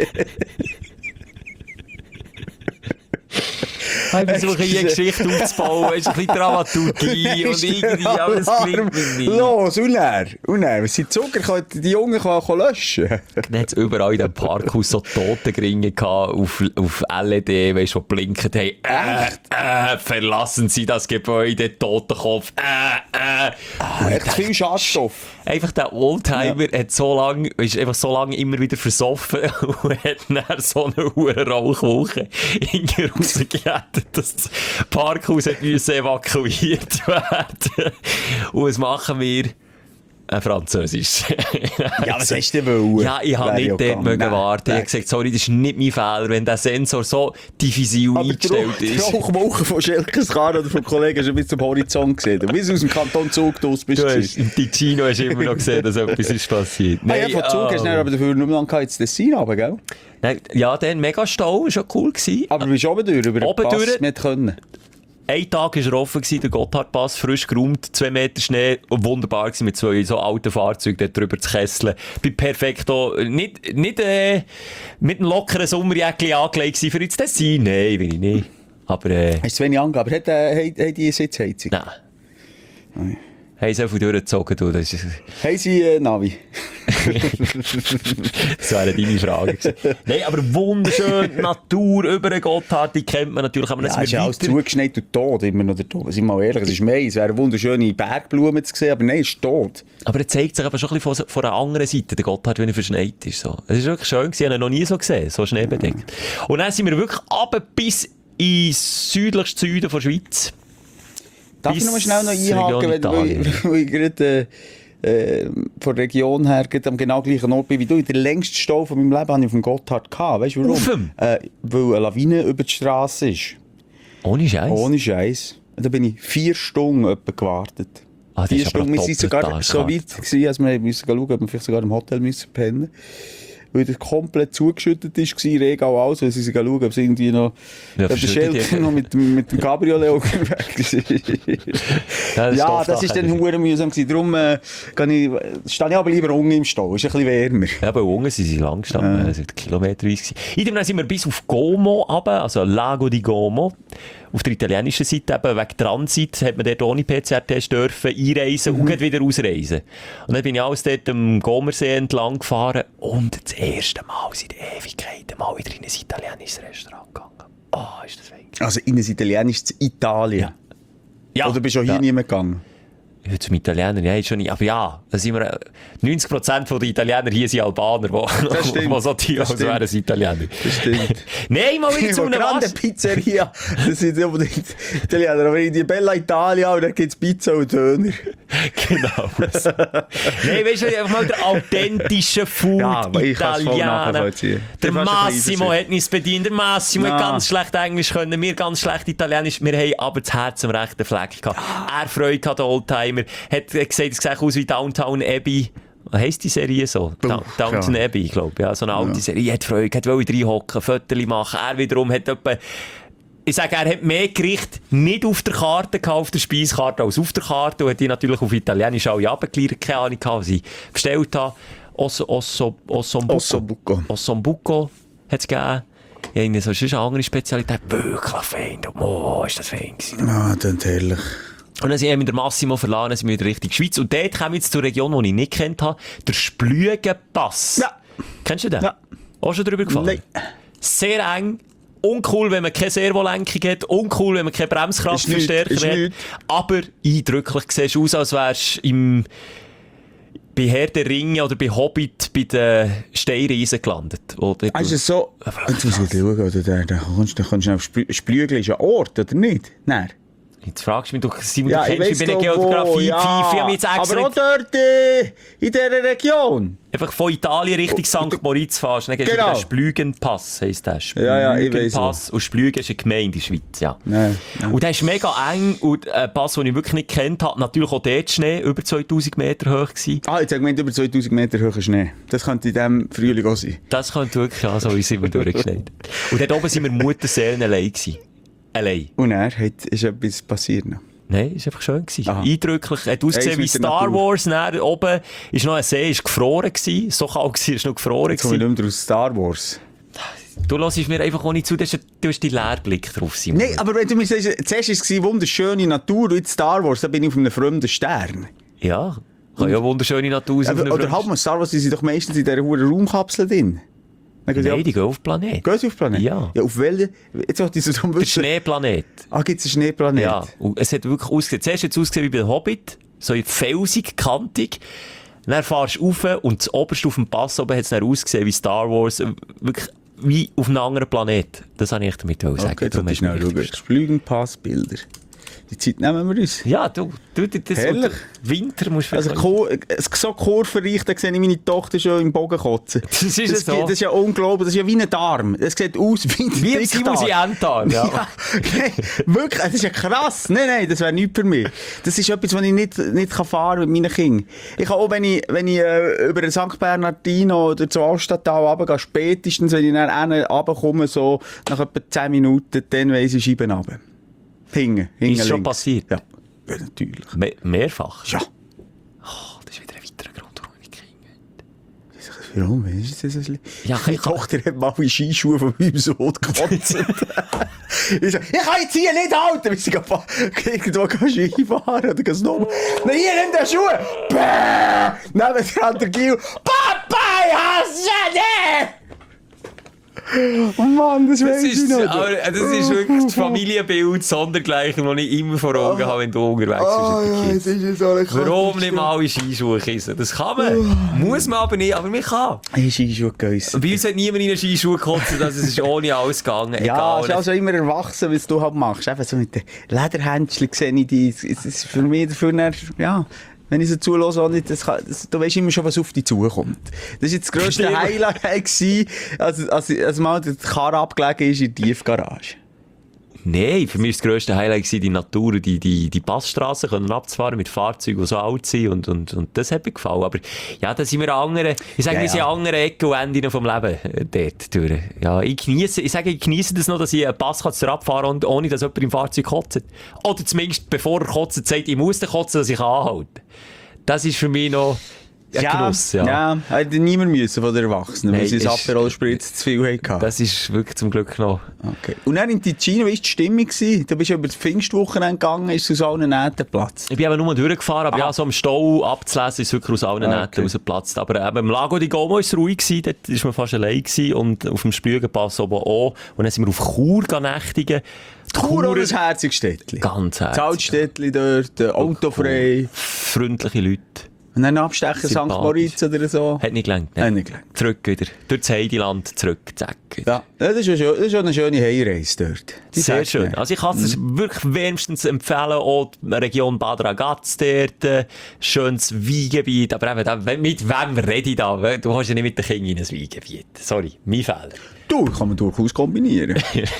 Ich versuche hier eine Geschichte aufzubauen, es ist ein bisschen Dramaturgie und irgendwie, aber es klingt mir nicht. Los, und er, und er, was sind Zucker, können die Jungen können, können löschen. Dann hat es überall in diesem Parkhaus so Totengringe gehabt, auf, auf L E D, weißt du, die blinken haben. Äh, äh, verlassen Sie das Gebäude, Totenkopf, äh, äh. Ah, echt viel Schadstoff. Einfach der Oldtimer ja. hat so lange, ist einfach so lange immer wieder versoffen und hat dann so eine hohe Rauchwolke in die rausgerettet, dass das Parkhaus hat müssen evakuiert werden. Und was machen wir? Ein Französisch. Ja, was hast du denn wollen? Ja, ich habe nicht dort mögen warten. Ich habe gesagt, sorry, das ist nicht mein Fehler, wenn der Sensor so diffizil eingestellt die ist. Die Rauchwolke von Schelkes Kahn oder vom Kollegen schon bis zum Horizont gesehen. Du bist aus dem Kanton Zug draus bist. Du hast, im Ticino hast du immer noch gesehen, dass etwas ist passiert. Ah, ja, von Zug hast du dann aber dafür nur noch ins Tessin runter, gell? Nein, ja, dann mega Stau, war schon cool gewesen. Aber du bist oben durch, über den Oben Pass durch. nicht können. Ein Tag war er offen, der Gotthardpass, frisch geräumt, zwei Meter Schnee, wunderbar gewesen, mit zwei so alten Fahrzeugen dort drüber zu kesseln. Bin perfekt auch, nicht, nicht äh, mit einem lockeren Sommerjäckchen angelegt gewesen für ins Tessin. Nein, will ich nicht. Aber, äh, Hast du zu wenig angegeben? Aber hat, äh, hat, hat die Sitzheizung? Nein. Nein. Haben sie so viel durchgezogen, du. Das ist... Haben sie äh, Navi? Das wäre deine Frage gewesen. Nein, aber wunderschön, Natur über den Gotthard, die kennt man natürlich. Aber Ja, es ist ja alles zugeschneit und tot, immer noch der Tod. Sind wir mal ehrlich, es ist Mai, es wären wunderschöne Bergblumen zu sehen, aber nein, es ist tot. Aber er zeigt sich aber schon ein bisschen von, von einer anderen Seite, der Gotthard, wenn er verschneit ist. So. Es ist wirklich schön gewesen, ich habe ihn noch nie so gesehen, so schneebedeckt. Ja. Und dann sind wir wirklich runter bis ins südlichste Süden der Schweiz. Darf ich noch mal schnell noch einhaken, weil, weil, weil ich gerade äh, von der Region her am genau gleichen Ort bin wie du. Der längste Stau von meinem Leben hatte ich auf dem Gotthard gehabt. Weißt du warum? Äh, weil eine Lawine über die Straße ist. Ohne Scheiß? Ohne Scheiß. Da bin ich vier Stunden etwa gewartet. Ah, vier Stunden. Wir sind sogar so weit gewesen, als wir mussten schauen, ob wir vielleicht sogar im Hotel müssen pennen. Weil das komplett zugeschüttet war, Regen auch alles, weil sie schauen, ob es irgendwie noch, ja, der Schelke noch mit, mit dem Cabriolet weg ist. Ja, das, ja, das ist dann verdammt mühsam gewesen. Darum äh, ich, stehe ich aber lieber unten im Stau, ist ein bisschen wärmer. Ja, aber unten sind sie lang gestanden, es waren kilometerweise. Idem sind wir bis auf Como runter, also Lago di Como. Auf der italienischen Seite, eben wegen Transit, hat man dort ohne P C R-Test dürfen einreisen mhm. und wieder ausreisen. Und dann bin ich alles dort am Gomersee entlang gefahren und das erste Mal seit Ewigkeiten mal wieder in ein italienisches Restaurant gegangen. Oh, ist das wenig. Also in ein italienisches Italien? Ja. Ja. Oder bist du auch hier ja. nie mehr gegangen? Ja, zum Italiener, ja, schon nicht. Aber ja, da sind wir, neunzig Prozent der Italiener hier sind Albaner, die so tun, als wären es Italiener. Das stimmt. Nein, mal wieder zu einer Grande Pizzeria, das sind nicht unbedingt Italiener, aber in die Bella Italia, und dann gibt es Pizza und Döner. Genau. Nein, weißt du, einfach mal der authentische Food ja, Italiener. Der Massimo hat uns bedient, der Massimo ja. hat ganz schlecht Englisch können, wir ganz schlecht Italienisch, wir haben aber das Herz am rechten Fleck gehabt. Er Freude hat, der Oldtimer. Hat gesagt, es sieht aus wie Downtown Abbey. Was heisst die Serie so? Buch, da- Downtown ja. Abbey, ich glaube. Ja, so eine alte Ja. Serie. Er hat Freude, hat wollte reinhocken, Fotos machen. Er wiederum hat etwa, ich sage, er hat mehr Gerichte nicht auf der Karte gehabt, auf der Speiskarte, als auf der Karte. Und hat die natürlich auf Italienisch alle abgeklärt, keine Ahnung gehabt, was ich bestellt habe. Osso, osso, Ossombuco. Ossobuco. Ossombuco hat es gegeben. Ja, so ist eine andere Spezialität. Wirklich fein. Oh, ist das fein gewesen. Ah, das ist herrlich. Und dann sind wir mit der Massimo verlassen, dann sind wir in Richtung Schweiz. Und dort kommen wir jetzt zur Region, die ich nicht kennt habe. Der Splügenpass. Ja. Kennst du den? Ja. Auch schon drüber gefahren? Nein. Sehr eng. Uncool, wenn man keine Servolenkung hat. Uncool, wenn man keine Bremskraftverstärker Ist hat. nichts. Aber eindrücklich. Siehst du aus, als wärst du im... bei Herr der Ringe oder bei Hobbit bei den Steinriesen gelandet. Oder Also so... Jetzt muss ich schauen, oder der, der, der, der, der, der Splügel ist ein Ort, oder nicht? Nein. Jetzt fragst du mich, du, Simon, Ja, du ich kennst weiss mich bei der doch wo, Geografie, ja. Pfeife, ich habe mich jetzt extra Aber auch dort äh, in dieser Region. einfach von Italien Richtung Sankt Moritz fährst, dann gehst du Genau. über den Splügenpass, heisst der. Ja, ja, ich weiss Splügenpass. Und Splügen ist eine Gemeinde in der Schweiz, ja. Nein, nein. Und der ist mega eng und ein Pass, den ich wirklich nicht kennt habe, natürlich auch dort Schnee, über zweitausend Meter hoch gewesen. Ah, jetzt habe ich gemeint, über zweitausend Meter hoher Schnee. Das könnte in diesem Frühling auch sein. Das könnte wirklich auch so, wie sind wir durchgeschneit. Und dort oben sind wir Mutterseelen allein gewesen. Allein. Und er hat, ist etwas passiert noch. Nein, ist einfach schön gewesen. Aha. Eindrücklich. Hat ausgesehen Eins wie mit der Star Natur. Wars. Dann oben ist noch ein See, ist gefroren gewesen. So kalt gewesen, ist noch gefroren Jetzt komme ich gewesen. nicht mehr aus Star Wars. Du hörst mir einfach auch nicht zu, du hast, du hast deinen Leerblick drauf, Simon. Nein, aber wenn du mir sagst, zuerst war es wunderschöne Natur und jetzt Star Wars, dann bin ich auf einem fremden Stern. Ja, kann ja wunderschöne Natur sein. auf Aber, einer oder Fremd- halt mal, Star Wars, die sind doch meistens in dieser hohen Raumkapsel drin. Dann gehen sie Nein, ab- die gehen auf den Planet. Gehen sie auf den Planet? Ja. Ja, auf welchen? Jetzt wollte ich so darum Der wissen. Schneeplanet. Ah, gibt es einen Schneeplanet? Ja, und es hat wirklich ausgesehen. Zuerst hat es ausgesehen wie bei Hobbit, so felsig, kantig. Dann fahrst du rauf und das oberste auf dem Pass oben hat es dann ausgesehen wie Star Wars. äh, Wirklich wie auf einem anderen Planet. Das wollte ich damit sagen. Okay, jetzt Darum sollte ich hast du schnell mich schauen. richtig Splügenpass-Bilder. Die Zeit nehmen wir uns. Ja, du, du das Herrlich. Winter musst du Also vielleicht- Kur- es so kurvenreich, da sehe ich meine Tochter schon im Bogen kotzen. Das ist das, so. das ist ja unglaublich, das ist ja wie ein Darm. Das sieht aus wie ein Wie ein Dickdarm. Simon Enddarm, ja. Ja, okay. Wirklich, das ist ja krass. Nein, nein, das wäre nichts für mich. Das ist etwas, was ich nicht, nicht kann fahren mit meinen Kindern. Ich kann auch, wenn ich, wenn ich äh, über den Sankt Bernardino oder zu Altstadttal runtergehe, spätestens, wenn ich dann runterkomme, so nach etwa zehn Minuten, dann weiss ich Scheiben runter. Hinten, hinten Ist schon links. passiert? Ja, ja natürlich. Me mehrfach? Ja. Oh, das ist wieder ein weiterer Grund, warum ich Kinder habe. Warum? Ist das so schlimm? Ja, Meine ich kann- Tochter hat mal in Skischuhe von meinem Sohn gekotzt. Ich sag, ich kann jetzt hier nicht halten, bis ich irgendwo Ski fahren oder gehen Snowboard. Nein, hier, nimm den Schuh! Bäh! Nebendran der Gil. Papa, ich hasse dich! Oh Mann, das Das weiss ich ist, nicht. aber, äh, das ist wirklich das Familienbild sondergleichen, das ich immer vor Augen habe, wenn du unterwegs bist. Oh mit den ja, Kids. das ist so eine Warum nicht mal in Skischuhe kissen? Das kann man. Muss man aber nicht, aber man kann. Ich habe Skischuhe geheissen. Bei uns hat niemand in den Skischuhe gekotzt, also es ist ohne alles gegangen. Ja, es Egal. ist also immer erwachsen, was du halt machst. Eben so mit den Lederhändchen sehe ich die. Es ist für mich dafür, dann, ja, wenn ich so zulasse, auch nicht, das kann, das, du weisst immer schon, was auf dich zukommt. Das war jetzt das grösste Stimmt. Highlight, gewesen, als, als, als mal der Karre abgelegen ist in der Tiefgarage. Nein, für mich war das grösste Highlight gewesen, die Natur, die, die, die Passstrassen können abzufahren mit Fahrzeugen, die so alt sind und, und, und das hat mir gefallen. Aber ja, da sind wir an anderen, ich sage, Ja, wir sind ja. an anderen Ecken und Enden vom Leben äh, dort durch. Ja, ich genieße, ich sage, ich genieße das noch, dass ich einen Pass kann abfahren kann, ohne dass jemand im Fahrzeug kotzt. Oder zumindest, bevor er kotzt, sagt, ich muss den kotzen, dass ich anhalte. Das ist für mich noch ein Genuss. Ja. ja, hätte niemand müssen von den Erwachsenen, weil Nein, sie das ist- Aperol Spritz zu viel hatten. Das ist wirklich zum Glück noch. Okay. Und dann in Ticino, wie war die Stimmung? gewesen? Du bist ja über das Pfingstwochenende gegangen, ist es aus allen Nähten Platz. Ich bin eben nur durchgefahren, aber Ah. ja, so am Stau abzulesen ist wirklich aus allen Ah, Nähten okay. rausgeplatzt. Aber eben im Lago di Como war es ruhig gewesen, dort war man fast allein gewesen und auf dem Splügenpass oben auch. Und dann sind wir auf Chur nächtigen. Die Chur oder Churer- ein herziges Städtchen? Ganz Das herzig. Altstädtchen dort, äh, autofrei. Freundliche Leute. Und dann abstechen Sankt Sympathisch. Moritz oder so. Hat nicht gelangt. Hat nicht gelangt. Zurück wieder. Durch das Heideland zurück. Zack. wieder. Ja, das ist, ja schön, das ist ja eine schöne Heimreise dort. Die Sehr sag's schön. mir. Also ich kann es wirklich wärmstens empfehlen, auch die Region Bad Ragaz dort, äh, schönes Weingebiet, aber eben, da, mit wem rede ich da? Du hast ja nicht mit den Kindern in ein Weingebiet. Sorry, mein Fehler. Du, kann man durchaus kombinieren.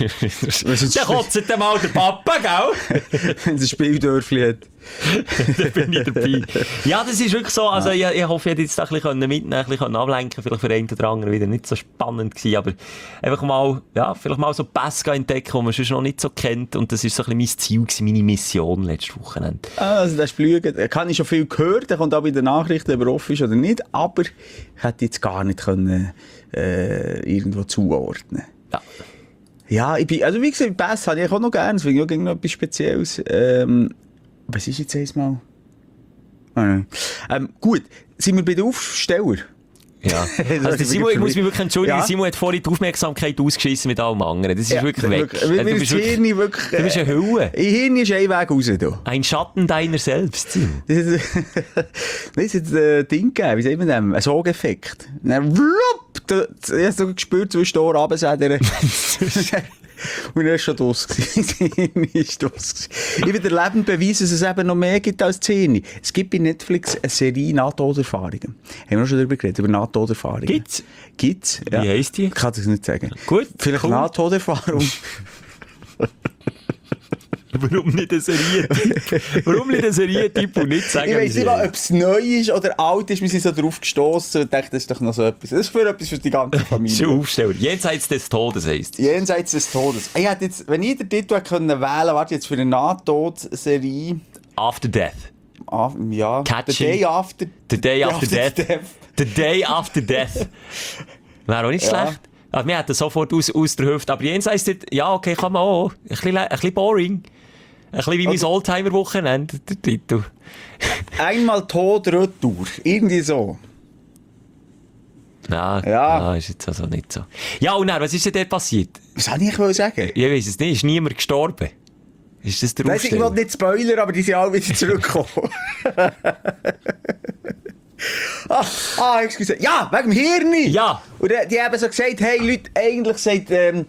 Der kotzt dann mal der Papa, gell? Wenn es ein Spieldörfli hat. Da bin ich dabei. Ja, das ist wirklich so, also ich, ich hoffe, ich hätte jetzt da ein bisschen mitnehmen, ein bisschen ablenken, vielleicht für einen oder anderen wieder nicht so spannend gewesen, aber einfach mal, ja, vielleicht mal so Pässe entdecken, die man sonst noch nicht so kennt, und das ist so ein bisschen mein Ziel gewesen, meine Mission letztes Wochenende. Ah, also der Splügen, da kann ich schon viel gehört, der kommt auch bei den Nachrichten, ob er offen ist oder nicht, aber ich hätte jetzt gar nicht können, äh, irgendwo zuordnen. Ja. Ja, ich bin, also wie gesagt, Pässe habe ich auch noch gerne, das finde ich auch noch etwas Spezielles. Ähm, was ist jetzt einmal? Ah, nein. Ähm, gut, sind wir bei den Aufsteller? Ja. Das Also ist der Simon, ich wirklich muss mich wirklich entschuldigen, Ja. Simon hat vorhin die Aufmerksamkeit ausgeschissen mit allem anderen. Das ist wirklich weg. Wirklich, Also mir du ist bist das wirklich, Hirn wirklich... du bist eine Hülle. Im Hirn ist ein Weg raus, du. Ein Schatten deiner selbst, Simon. Das ist, das ist jetzt ein Ding gegeben, wie sagt man dem? Ein Sogeffekt. Dann, wlupp, da- ich habe so gespürt, zwischen die Ohren runtersädern. Und er war schon draus. ist draus. Ich will dir lebend beweisen, dass es eben noch mehr gibt als zehn. Es gibt bei Netflix eine Serie Nahtoderfahrungen. Haben wir schon darüber geredet, über Nahtoderfahrungen? Gibt's? Gibt's, ja. Wie heisst die? Ich kann das nicht sagen. Gut, Vielleicht cool. Nahtoderfahrung. Warum nicht ein Serientyp? Warum nicht ein Serientyp und nicht sagen, Ich weiss wie nicht sie mal, ob es neu ist oder alt ist. Wir sind so drauf gestossen und dachten, das ist doch noch so etwas. Das ist für etwas für die ganze ist. Familie. Schon Aufsteller. Jenseits des Todes heisst es. Jenseits des Todes. Ich hätte jetzt, wenn ich den Titel hätte können wählen, warte jetzt für eine Nahtod-Serie. After Death. Ah, ja. Catching. The Day After, The Day After Death. Death. The Day After Death. Wäre auch nicht Ja. schlecht. Also, wir hätten sofort aus, aus der Hüfte. Aber jenseits, dort, ja, okay, kann man auch. Ein bisschen, ein bisschen boring. Ein bisschen wie mein Oldtimer-Wochenende, der Titel. Einmal Tod, Retour. Irgendwie so. Ja, Ja. ja, ist jetzt also nicht so. Ja, und dann, was ist denn dort passiert? Was soll ich wohl sagen? Ich weiss es nicht, ist niemand gestorben? Ist das der Weiss, ich Aufsteller? will nicht Spoiler, aber die sind alle wieder zurückgekommen. ah, ah, excuse. Ja, wegen dem Hirn. Ja. Und die, die haben so gesagt, hey Leute, eigentlich sagt ähm,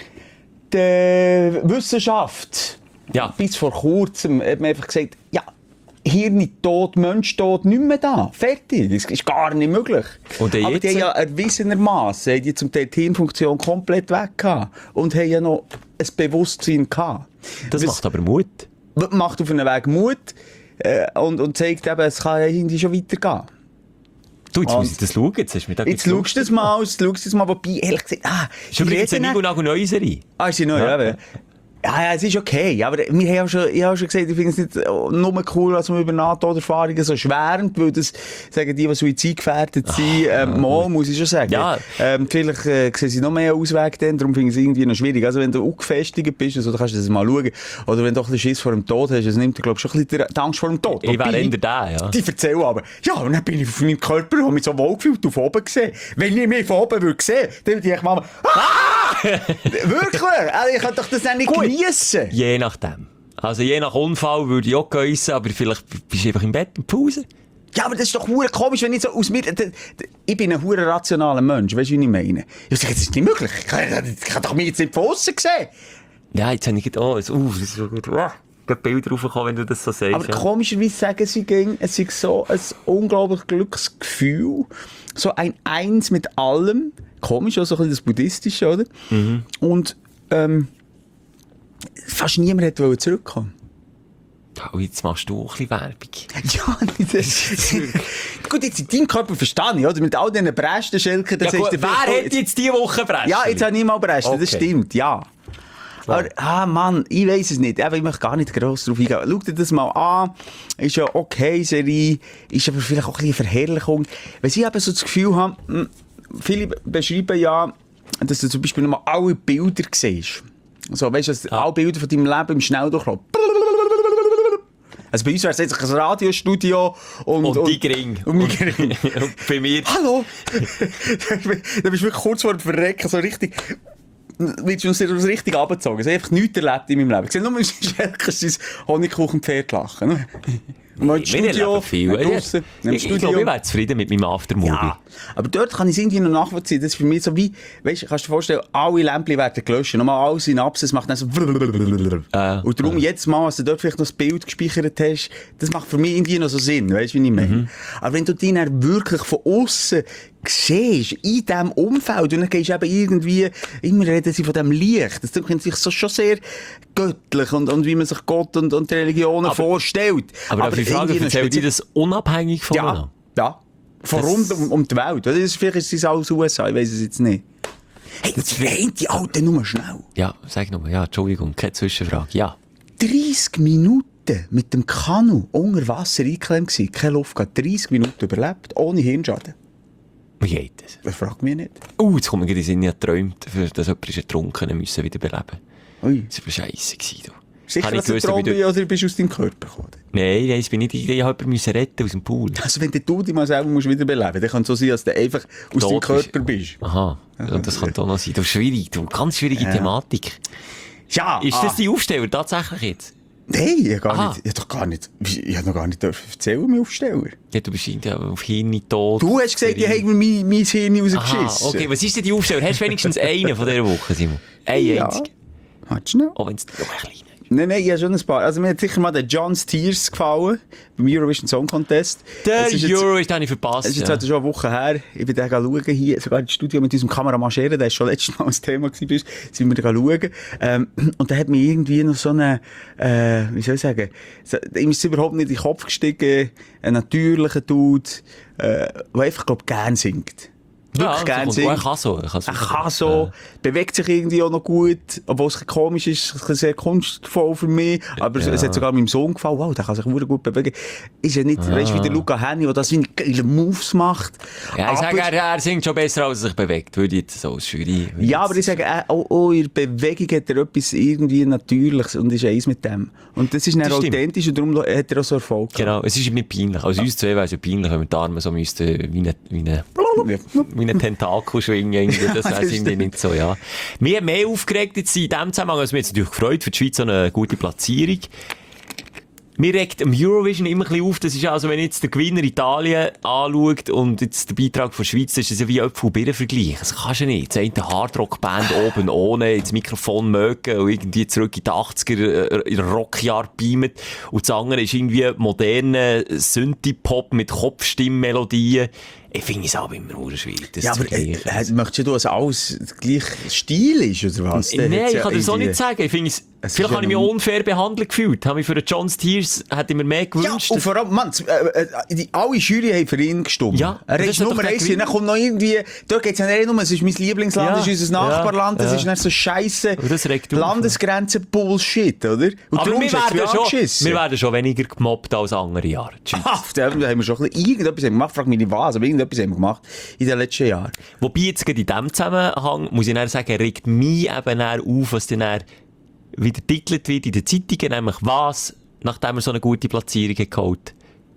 die Wissenschaft, Ja. bis vor kurzem, hat man einfach gesagt, ja, Hirn tot, Mensch tot, nicht mehr da. Fertig. Das ist gar nicht möglich. Und dann aber jetzt? die haben ja erwiesenermassen haben die zum Teil die Hirnfunktion komplett weg gehabt und haben ja noch ein Bewusstsein gehabt. Das Was- macht aber Mut. macht auf einem Weg Mut äh, und, und zeigt eben, es kann ja irgendwie schon weitergehen. Du, jetzt Und- muss ich das schauen. Jetzt, hast du mir da Jetzt gezogen. schaust du das mal aus, schaust du das mal, wobei, ehrlich gesagt, ah, Ist übrigens reden eine dann- Nigo Nago neue Serie. Ah, ist sie neu, Ja. ja. ja. Ja, ja, es ist okay, aber wir haben ja schon, ich habe schon gesagt, ich finde es nicht nur cool, als man über Nahtoderfahrungen so schwärmt, weil das, sagen die, die suizidgefährdet sind, ähm, mal, muss ich schon sagen. Ja. Ähm, vielleicht äh, sehen sie noch mehr Auswege dann, darum finde ich es irgendwie noch schwierig. Also wenn du auch gefestigt bist, also, dann kannst du das mal schauen. Oder wenn du doch ein bisschen Schiss vor dem Tod hast, das nimmt dir, glaube ich, schon ein bisschen die Angst vor dem Tod. Ich wäre Wobei, eher der, ja. die erzählen aber, ja, und dann bin ich auf meinem Körper, habe mich so wohl gefühlt, auf oben gesehen. Wenn ich mich von oben würde sehen, dann würde ich mal, ah! Wirklich? Also, ich kann doch das dann nicht Gut. geniessen. Je nachdem. Also je nach Unfall würde ich auch geissen, aber vielleicht bist du einfach im Bett und Pause. Ja, aber das ist doch hure komisch, wenn ich so aus mir... d- d- Ich bin ein hure rationaler Mensch, weißt du, wie ich meine? Ich sage, das ist nicht möglich. Ich kann, ich kann doch mich jetzt nicht von aussen sehen. Ja, jetzt habe ich gedacht, oh, das, uh, das ist so gut. Oh, gerade Bilder raufgekommen, wenn du das so sagst. Aber ja. komischerweise sagen sie, gegen, es ist so ein unglaublich Glücksgefühl. So ein Eins mit allem. Komisch, auch so ein bisschen das Buddhistische, oder? Mhm. Und ähm, fast niemand wollte zurückkommen. Oh, jetzt machst du auch ein bisschen Werbung. Ja, das gut, jetzt in deinem Körper verstehe ich, oder? Mit all diesen Bresten, Schelken, das Ja, gut, heisst, wer vielleicht- hat jetzt diese Woche Breschen? Ja, jetzt habe ich mal Bresten, das Okay. stimmt, ja. Aber, ah, Mann, ich weiss es nicht. Aber ich möchte gar nicht gross drauf eingehen. Schau dir das mal an. Ist ja okay, Serie. Ist aber vielleicht auch ein bisschen eine Verherrlichung. Weil ich eben so das Gefühl habe, mh, viele beschreiben ja, dass du zum Beispiel nochmal alle Bilder siehst. Also, weißt du, dass alle Bilder von deinem Leben im Schnelldurchlauf. Also bei uns wäre es jetzt ein Radiostudio und... Und die Gring. Und mein Gring. Und bei mir... Hallo! Da bist du wirklich kurz vor dem Verrecken, so richtig... Willst du uns so richtig runtergezogen? Ich habe einfach nichts erlebt in meinem Leben. Ich sehe nur mal Schelker sein Honigkuchenpferd lachen. Ne? Und mal im Wir Studio, erleben viel. mal Ich, draussen, im ich, ich Studio. glaube, ich wäre zufrieden mit meinem Aftermovie. Ja, aber dort kann ich es irgendwie noch nachvollziehen. Das ist für mich so wie, weißt du, kannst du dir vorstellen, alle Lämpchen werden gelöscht. Nochmal alle Synapsen, das macht dann so... Äh, Und darum jetzt mal, als du dort vielleicht noch das Bild gespeichert hast, das macht für mich irgendwie noch so Sinn, weißt du, wie ich meine? Mhm. Aber wenn du dich dann wirklich von außen siehst, in diesem Umfeld, und dann gehst du eben irgendwie, immer reden sie von dem Licht, das klingt sich so schon sehr göttlich und, und wie man sich Gott und, und die Religionen Aber- vorstellt. aber auf die Frage, irgendwie erzählt speziell- dir das unabhängig Ja, voneinander? ja. Von Das- rund um, um die Welt. Das ist, vielleicht ist es alles U S A, ich weiss es jetzt nicht. Hey, das rennt die Alte nur schnell. Ja, sag nochmal. Ja, Entschuldigung, keine Zwischenfrage. Ja. dreissig Minuten mit dem Kanu unter Wasser eingeklemmt gewesen. Keine Luft gehabt. dreissig Minuten überlebt, ohne Hirnschaden. Wie geht das? Das fragt mich nicht. Uh, jetzt kommt mir gerade in den Sinn, ich habe geträumt, dass jemand ist ertrunken und müssen wieder beleben. Ui. Das war scheisse gewesen, du. Sicher, Habe ich dass du gewusst, Traum ob ich bist, oder bist du aus deinem Körper gekommen? Nein, nein, ich bin nicht, ich habe jemanden müssen retten aus dem Pool. Also wenn du dich mal selber musst wieder beleben musst, dann kann es so sein, dass du einfach aus Tot deinem bist. Körper bist. Aha, und das kann auch noch sein. Das ist schwierig, du. Ganz schwierige Ja. Thematik. Ja, Ist ah. das die Aufsteller tatsächlich jetzt? Nein, ich habe gar Aha. nicht, ich habe doch gar nicht, ich habe noch gar nicht dürfen erzählen, mein Aufsteller. Ja, du bist ja auf Hirn tot. Du hast gesagt, ich habe mir mein, mein Hirn Aha, rausgeschissen. okay, was ist denn die Aufsteller? Hast du wenigstens einen von dieser Woche, Simon? Einen Ja. einzigen? Halt schnell. Auch wenn es noch ein kleiner ist. Nein, nein, ich habe schon ein paar. Also mir hat sicher mal der John Steers gefallen, beim Eurovision Song Contest. Der Es ist jetzt- Euro ist den ich verpasst. Es ist jetzt ja. halt schon eine Woche her. Ich bin da schauen hier, sogar im Studio mit unserem Kameramann Scheren, der ist schon letztes Mal ein Thema gewesen, bist, sind wir da schauen. Ähm, und da hat mir irgendwie noch so eine, äh, wie soll ich sagen, so, ihm ist es überhaupt nicht in den Kopf gestiegen, ein natürlicher Dude, äh, der einfach, glaub, gern singt. Wirklich Ja, gern so kommt- singt. Er kann so. Er kann so. Er kann so, bewegt sich irgendwie auch noch gut, obwohl es ein bisschen komisch ist, ein bisschen sehr kunstvoll für mich, aber Ja. es hat sogar meinem Sohn gefallen, wow, der kann sich verdammt gut bewegen. Ist ja nicht, Ah. weißt du, wie der Luca Henny, der das seine geilen Moves macht. Ja, ich sage, Aber- er, er singt schon besser, als er sich bewegt, würde ich jetzt so als Jury. würde Ja, ich aber ich sage, äh, auch, auch in der Bewegung hat er etwas irgendwie Natürliches und ist eins mit dem. Und das ist dann Das stimmt. authentisch und darum hat er auch so Erfolg gehabt. Genau, es ist ihm nicht peinlich. Also uns zwei wäre es ja peinlich, wenn wir die Arme so müssten, wie eine, wie eine, wie eine Tentakel schwingen. Irgendwie. Das wäre Das irgendwie stimmt. nicht so, ja. Mir mehr aufgeregt jetzt in dem Zusammenhang, also mir hat es natürlich gefreut, für die Schweiz so eine gute Platzierung. Mir regt am Eurovision immer ein bisschen auf, das ist also, wenn jetzt der Gewinner Italien anschaut und jetzt der Beitrag von der Schweiz, das ist ja wie Äpfel und Birnen vergleichen. Das kannst du nicht. Das eine Hardrock-Band oben ohne, ins Mikrofon mögen und irgendwie zurück in die achtziger äh, in Rockjahr beamen. Und das andere ist irgendwie moderne Synthie-Pop mit Kopfstimmmelodien. Ich finde es aber immer sehr schwierig, das Ja, zu aber äh, vergleichen. äh, möchtest du, dass alles gleich Stil ist, oder was? Der Nein, hat's ich ja kann dir so irgendwie- nicht sagen. Ich finde es, Es ist vielleicht ja habe ich mich noch- unfair behandelt gefühlt. Habe mich für den John Steers, hätte ich mir mehr Ja, gewünscht. und vor allem, Mann, z- äh, äh, die, alle Jury haben für ihn gestimmt. Ja, er das ist hat doch Nummer der eins. Gewinn- Dann kommt noch irgendwie, dort geht es ja nicht nur, es ist mein Lieblingsland, Ja, das ist unser ja, Nachbarland, das ja. ist dann so scheisse Und das regt auf. Landesgrenzen-Bullshit, oder? Und aber darum wir ist es werden, wie schon, angeschissen. wir werden schon weniger gemobbt als andere Jahre. Tschüss. Ah, da haben wir schon ein bisschen irgendetwas haben wir gemacht, frag mich nicht was, aber irgendetwas haben wir gemacht in den letzten Jahren. Wobei jetzt gerade in diesem Zusammenhang, muss ich dann sagen, regt mich eben dann auf, was dann, dann wieder titelt wird in den Zeitungen, nämlich was, nachdem er so eine gute Platzierung hat geholt.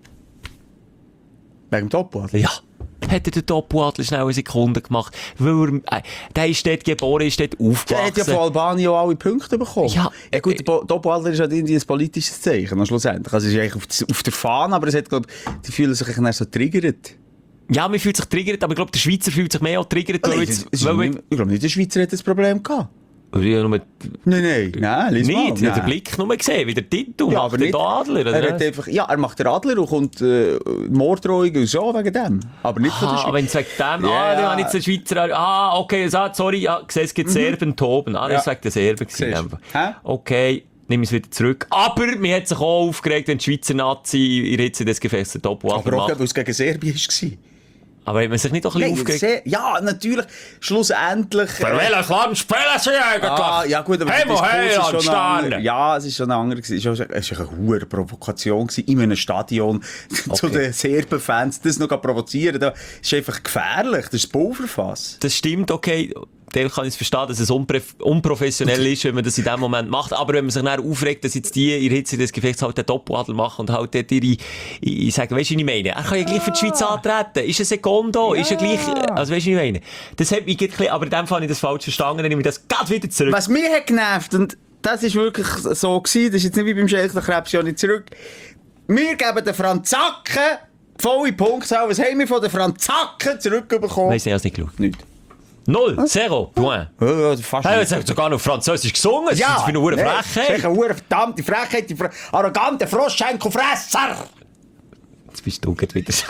Wegen dem Top-Adler. Ja. Hat er den Top-Adler schnell eine Sekunde gemacht, weil er, äh, der ist dort geboren, ist dort Der hat ja aufgewachsen. von Albanien auch alle Punkte bekommen. Ja, ja gut, der Top-Adler ist halt irgendwie ein politisches Zeichen, schlussendlich. Also es ist eigentlich auf, das- auf der Fahne, aber es hat, glaub, die fühlen sich dann so triggert. Ja, man fühlt sich triggert, aber ich glaube, der Schweizer fühlt sich mehr auch triggert, weil Nein, jetzt, das- das ist weil nicht- ich glaube nicht, der Schweizer hat das Problem gehabt. wir, ja, nur, Nein, nein, nein, lies mal. nicht, ich habe den Nein. Blick nur gesehen, wie der Titel Ja, macht aber der nicht. Adler, oder? Er hat einfach, ja, er macht den Adler und kommt äh, Morddrohungen und so wegen dem. Aber nicht von der Ah, Schweiz. wenn es wegen dem, Ja. ah, dann habe ich jetzt den Schweizer, ah, okay, so, sorry, ja, ich sehe, es gibt Serben toben, ah, das Ja. war wegen der Serben gewesen, Siehst du. einfach. Hä? Okay, nehme ich es wieder zurück. Aber mir hat sich auch aufgeregt, wenn die Schweizer Nazi in Hitze des Gefechts den Top-Adler Aber auch, macht. weil es gegen Serbien war. Aber hat man sich nicht auch ein bisschen Nein, aufgeregt? sehr, ja, natürlich. Schlussendlich. Für welches Land spielen sie eigentlich? Ah, ja gut, aber Hey, der woher, Diskurs ist schon ein Sterne? anderer. Ja, es ist schon ein anderer gewesen. Es war es war eine hohe Provokation gewesen, in einem Stadion zu Okay. den Serben-Fans. Das noch provozieren, das ist einfach gefährlich. Das ist das Pulverfass. Das stimmt, okay. Der kann ich verstehen, dass es unpre unprofessionell ist, wenn man das in dem Moment macht. Aber wenn man sich dann aufregt, dass jetzt die in der Hitze des Gefechts halt den Top-Adler machen und halt dort ihre, ich sage, weißt du, was ich meine? Er kann ja gleich für die Schweiz antreten. Ist ein Sekondo, Ja. ist ja gleich, also weißt du, was ich meine? Das hat mich ein bisschen, aber in dem Fall habe ich das falsch verstanden, dann nehme ich das gerade wieder zurück. Was mich hat genervt, und das ist wirklich so gewesen, das ist jetzt nicht wie beim Schächler Krebs, ja nicht zurück. Wir geben den Franzaken volle Punktzahl. Was haben wir von den Franzaken zurückbekommen? Weiss nicht, ich habe es nicht geschaut. Nicht. Null, zero, point. Ja, ja, fast Hey, nicht. jetzt hat sogar noch Französisch gesungen. Das ist für eine hure nee, Frechheit. Das ist eine hure verdammte Frechheit, die Fra arrogante Froschschenkelfresser! Jetzt bist du gerade wieder so.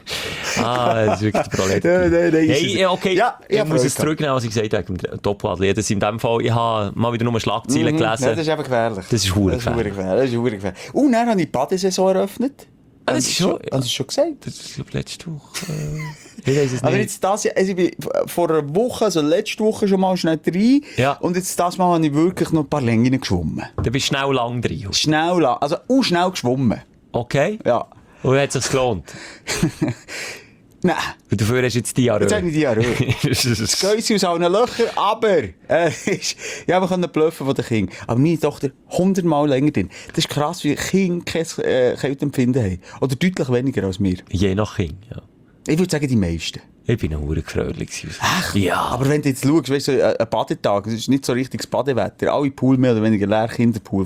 Ah, das ist wirklich der Prolet. Nein, nein, nein, ist Hey, es- ja, okay, Ja, ich ich muss hab es Freude zurücknehmen, was ich gesagt habe, wegen dem Top-Adler. Das in dem Fall, ich habe mal wieder nur Schlagzeilen Mhm. gelesen. Ja, das ist eben gefährlich. Das ist hure Das ist hure gefährlich. gefährlich. Das ist hure gefährlich. Und dann habe ich die Badesaison eröffnet. Ah, das Haben ist Sie schon- Haben Sie es schon gesagt? Das ist, glaube ich, letzte Woche. Ich weiß es Aber nicht. jetzt das Jahr, also ich bin vor einer Woche, also letzte Woche schon mal schnell rein. Ja. Und jetzt das Mal habe ich wirklich noch ein paar Längen geschwommen. Du bist schnell lang drin. Schnell, la- also auch schnell geschwommen. Okay. Ja. Und hat es sich gelohnt? Nein, Und dafür hast du jetzt Diarrhoe. jetzt habe ich Diarrhoe. Das Geiss aus allen Löchern, aber äh, ja, wir können bluffen von den Kindern. Aber meine Tochter hundertmal länger drin. Das ist krass, wie Kinder kein äh, Kälteempfinden haben. Oder deutlich weniger als wir. Je nach Kind, ja. Ich würde sagen, die meisten. Ich bin ein hure gefröhlich. Ach, Ja. aber wenn du jetzt schaust, weißt du, ein ein Badetag, es ist nicht so richtiges Badewetter. Alle Pool mehr oder weniger leer, Kinderpool voll.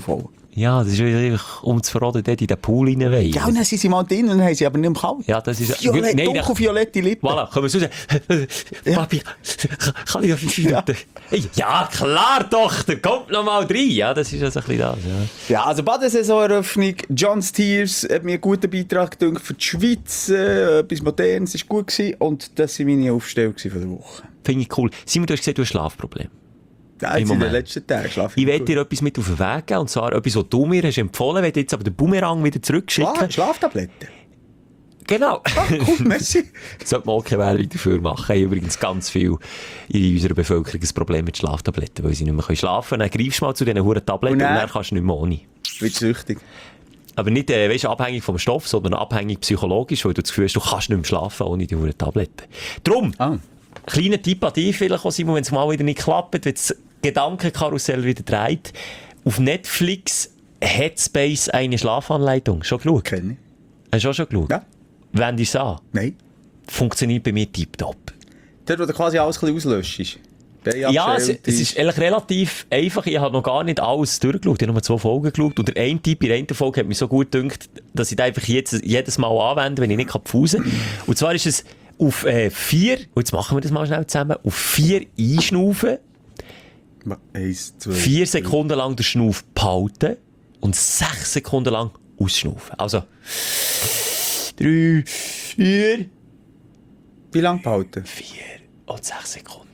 Ja, das ist einfach, um zu verraten, dort in den Pool reinweihen. Ja, und dann sind sie mal drin, dann haben sie aber nicht im Kalt. Ja, das ist... Violett, Nein, dunkelviolette Lippen. Voilà, können wir so sagen, Papi, kann ich auf fünf Minuten? Ja. ja, klar, Tochter, kommt noch mal rein. Ja, das ist ja so ein bisschen das, ja. Ja, also Badesaison-Eröffnung, John Steers hat mir einen guten Beitrag gedacht für die Schweiz, äh, etwas Modernes, ist gut gewesen und das waren meine Aufstellungen von der Woche. Finde ich cool. Simon, du hast gesagt, du hast Schlafprobleme. Ja, jetzt in den letzten Tagen schlafe ich. Ich will gut. dir etwas mit auf den Weg geben, und zwar etwas, was du mir hast empfohlen, wenn du jetzt aber den Boomerang wieder zurückschicken. Ah, Schlaftabletten? Genau. Ah, cool, merci. Sollte man auch keine Werbung dafür machen. Haben übrigens ganz viel in unserer Bevölkerung ein Problem mit Schlaftabletten, weil sie nicht mehr schlafen können. Dann greifst du mal zu diesen huren Tabletten und, und dann kannst du nicht mehr ohne. Wird süchtig. Aber nicht äh, weißt, abhängig vom Stoff, sondern abhängig psychologisch, weil du das Gefühl hast, du kannst nicht mehr schlafen ohne die huren Tabletten. Drum, ah. kleiner Tipp an dich vielleicht, Simon, wenn es mal wieder nicht klappt, wenn das Gedankenkarussell wieder dreht. Auf Netflix Headspace eine Schlafanleitung. Schon geschaut? Kenn ich. Hast du auch schon geschaut? Ja. Wendest du es an? Nein. Funktioniert bei mir tipptopp. Dort, wo du quasi alles ein bisschen auslöschst. Ja, es, es ist eigentlich relativ einfach. Ich habe noch gar nicht alles durchgeschaut. Ich habe nur zwei Folgen geschaut. Und der eine Typ in der einen Folge hat mich so gut gedacht, dass ich das einfach jedes, jedes Mal anwende, wenn ich nicht pfusen kann. Und zwar ist es auf äh, vier, und jetzt machen wir das mal schnell zusammen, auf vier einschnaufen, Eins, zwei, vier Sekunden lang den Schnauf behalten und sechs Sekunden lang ausschnaufen. Also, drei, vier. Wie lange behalten? Vier und sechs Sekunden.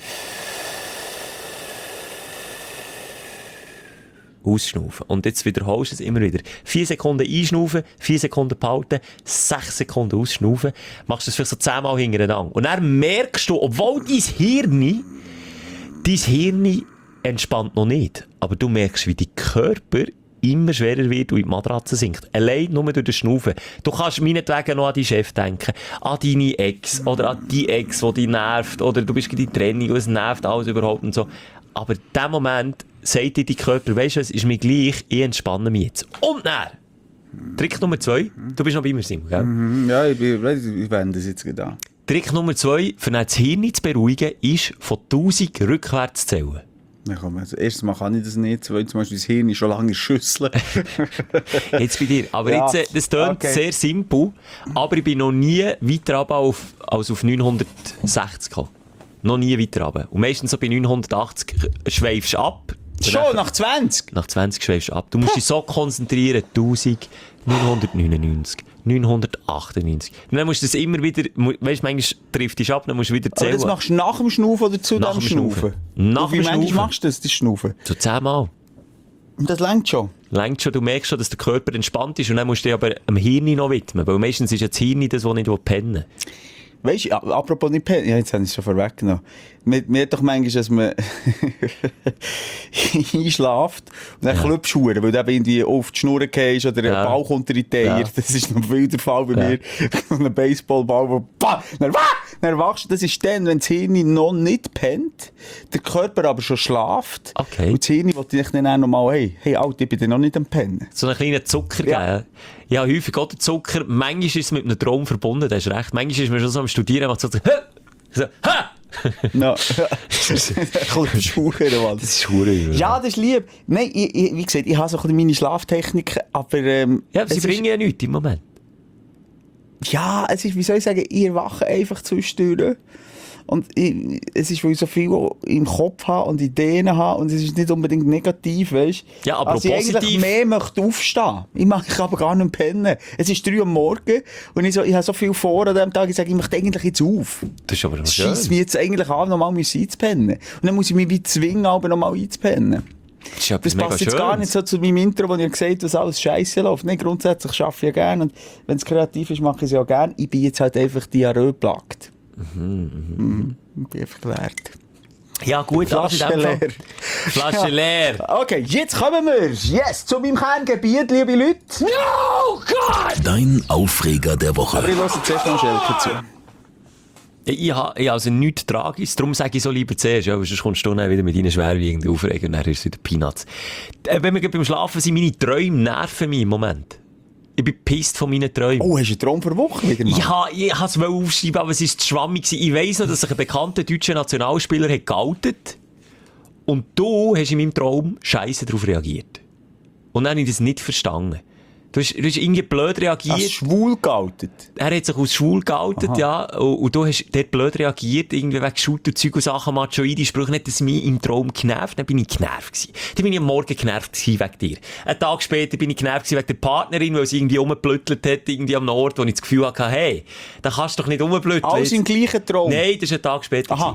Ausschnaufen. Und jetzt wiederholst du es immer wieder. Vier Sekunden einschnaufen, vier Sekunden behalten, sechs Sekunden ausschnaufen. Machst du das vielleicht so zehnmal hintereinander. Und dann merkst du, obwohl dein Hirn, dein Hirn entspannt noch nicht, aber du merkst, wie dein Körper immer schwerer wird und in die Matratze sinkt. Allein nur durch das Schnaufen. Du kannst meinetwegen noch an deinen Chef denken, an deine Ex oder an die Ex, die dich nervt, oder du bist in die Trennung und es nervt alles überhaupt und so. Aber in dem Moment sagt dir dein Körper, weisst du, es ist mir gleich, ich entspanne mich jetzt. Und dann, Trick Nummer zwei, du bist noch bei mir, Simon, gell? Mhm, ja, ich, ich, ich wende das jetzt gerade an. Trick Nummer zwei, für das Hirn zu beruhigen, ist von tausend rückwärts zu zählen. Ja, komm, also erstens mal kann ich das nicht, zweitens mal ist das Hirn schon lange in Schüssel. Jetzt bei dir. Aber ja, jetzt, das klingt okay. sehr simpel, aber ich bin noch nie weiter runter auf, als auf neunhundertsechzig gekommen. Noch nie weiter runter. Und meistens so bei neunhundertachtzig schweifst du ab. Schon, nach zwanzig? Nach zwanzig schweifst du ab. Du musst dich so konzentrieren. neunzehnhundertneunundneunzig, neunhundertachtundneunzig. Und dann musst du das immer wieder, weißt du, manchmal trifft dich ab, dann musst du wieder zählen. Aber das machst du nach dem Schnaufen oder zu nach dem Schnaufen? Schnaufen. Nach wie dem manchmal Schnaufen. machst du das, das Schnaufen? So zehnmal. Und das reicht schon? Längt schon, du merkst schon, dass der Körper entspannt ist und dann musst du dich aber am Hirn noch widmen, weil meistens ist ja das Hirn das, das nicht pennen will. Weißt du, apropos nicht pennen, ja, jetzt habe ich es schon vorweggenommen. Man, man hat doch manchmal, dass man einschläft und dann ja. klüpfst du, weil du eben irgendwie auf die Schnur gehst oder ja. ein Ball unter die Teier. Ja. Das ist noch viel der Fall bei ja. mir. So ein Baseballball, wo bah, dann, dann wachst du. Das ist dann, wenn das Hirn noch nicht pennt, der Körper aber schon schläft. Okay. Und das Hirn will dich dann auch noch mal, hey, hey, Alter, ich bin noch nicht am Pennen. So einen kleinen Zucker ja. geben. Ja, häufig auch der Zucker. Manchmal ist es mit einem Traum verbunden, das ist recht. Manchmal ist man schon so am Studieren, macht so, so, ha! No. Das ist Schuhe, Das ist Schuhe. Ja, das ist lieb. Nein, ich, ich, wie gesagt, ich habe so ein bisschen meine Schlaftechnik, aber... Ähm, ja, aber sie bringen ist, ja nichts im Moment. Ja, es ist, wie soll ich sagen, ich erwache einfach zwischendurch. Und ich, es ist, weil ich so viel im Kopf habe und Ideen habe und es ist nicht unbedingt negativ, weißt du? Ja, aber also ich positiv. eigentlich mehr möchte aufstehen. Ich mag ich aber gar nicht pennen. Es ist drei Uhr morgens und ich, so, ich habe so viel vor an diesem Tag, ich sage, ich möchte eigentlich jetzt auf. Das ist aber noch schön. schön. Es scheisst mich jetzt eigentlich an, nochmal einzupennen. Und dann muss ich mich wie zwingen, aber nochmal einzupennen. Das, ja das passt jetzt gar nicht so zu meinem Intro, wo ihr gesagt habt, dass alles scheiße läuft. Nein, grundsätzlich arbeite ich ja gerne und wenn es kreativ ist, mache ich es ja gerne. Ich bin jetzt halt einfach Diarrhoe plagt. Mhm, mhm. Ich bin einfach gelehrt. Ja gut, Flasche leer. Flasche leer. Okay, jetzt kommen wir yes, zu meinem Kerngebiet, liebe Leute. No, Gott! Dein Aufreger der Woche. Aber ich höre zuerst noch Schelke zu. Ich habe also nichts Tragisches, darum sage ich so lieber zuerst, ja, sonst kommst du dann wieder mit deinen schwerwiegenden Aufregern und dann ist es wieder Peanuts. Wenn wir beim Schlafen sind, meine Träume nerven mich im Moment. Ich bin pisst von meinen Träumen. Oh, hast du einen Traum für Woche wieder mal? Ja, ich wollte es aufschreiben, aber es war zu schwammig. Ich weiss noch, dass sich ein bekannter deutscher Nationalspieler hat geoutet und du hast in meinem Traum scheisse darauf reagiert. Und dann habe ich das nicht verstanden. Du hast, du hast irgendwie blöd reagiert. Als schwul geoutet? Er hat sich als schwul geoutet, Aha. ja. Und, und du hast dort blöd reagiert, irgendwie wegen Schulterzeug und Sachen, machoide Sprüche, nicht, dass mich im Traum genervt. Dann bin ich genervt gewesen. Dann bin ich am Morgen genervt gewesen wegen dir. Einen Tag später bin ich genervt gewesen wegen der Partnerin, weil sie irgendwie rumgeblüttelt hat, irgendwie am Ort, wo ich das Gefühl hatte, hey, da kannst du doch nicht rumblütteln. Alles im gleichen Traum? Nein, das ist ein Tag später. Aha.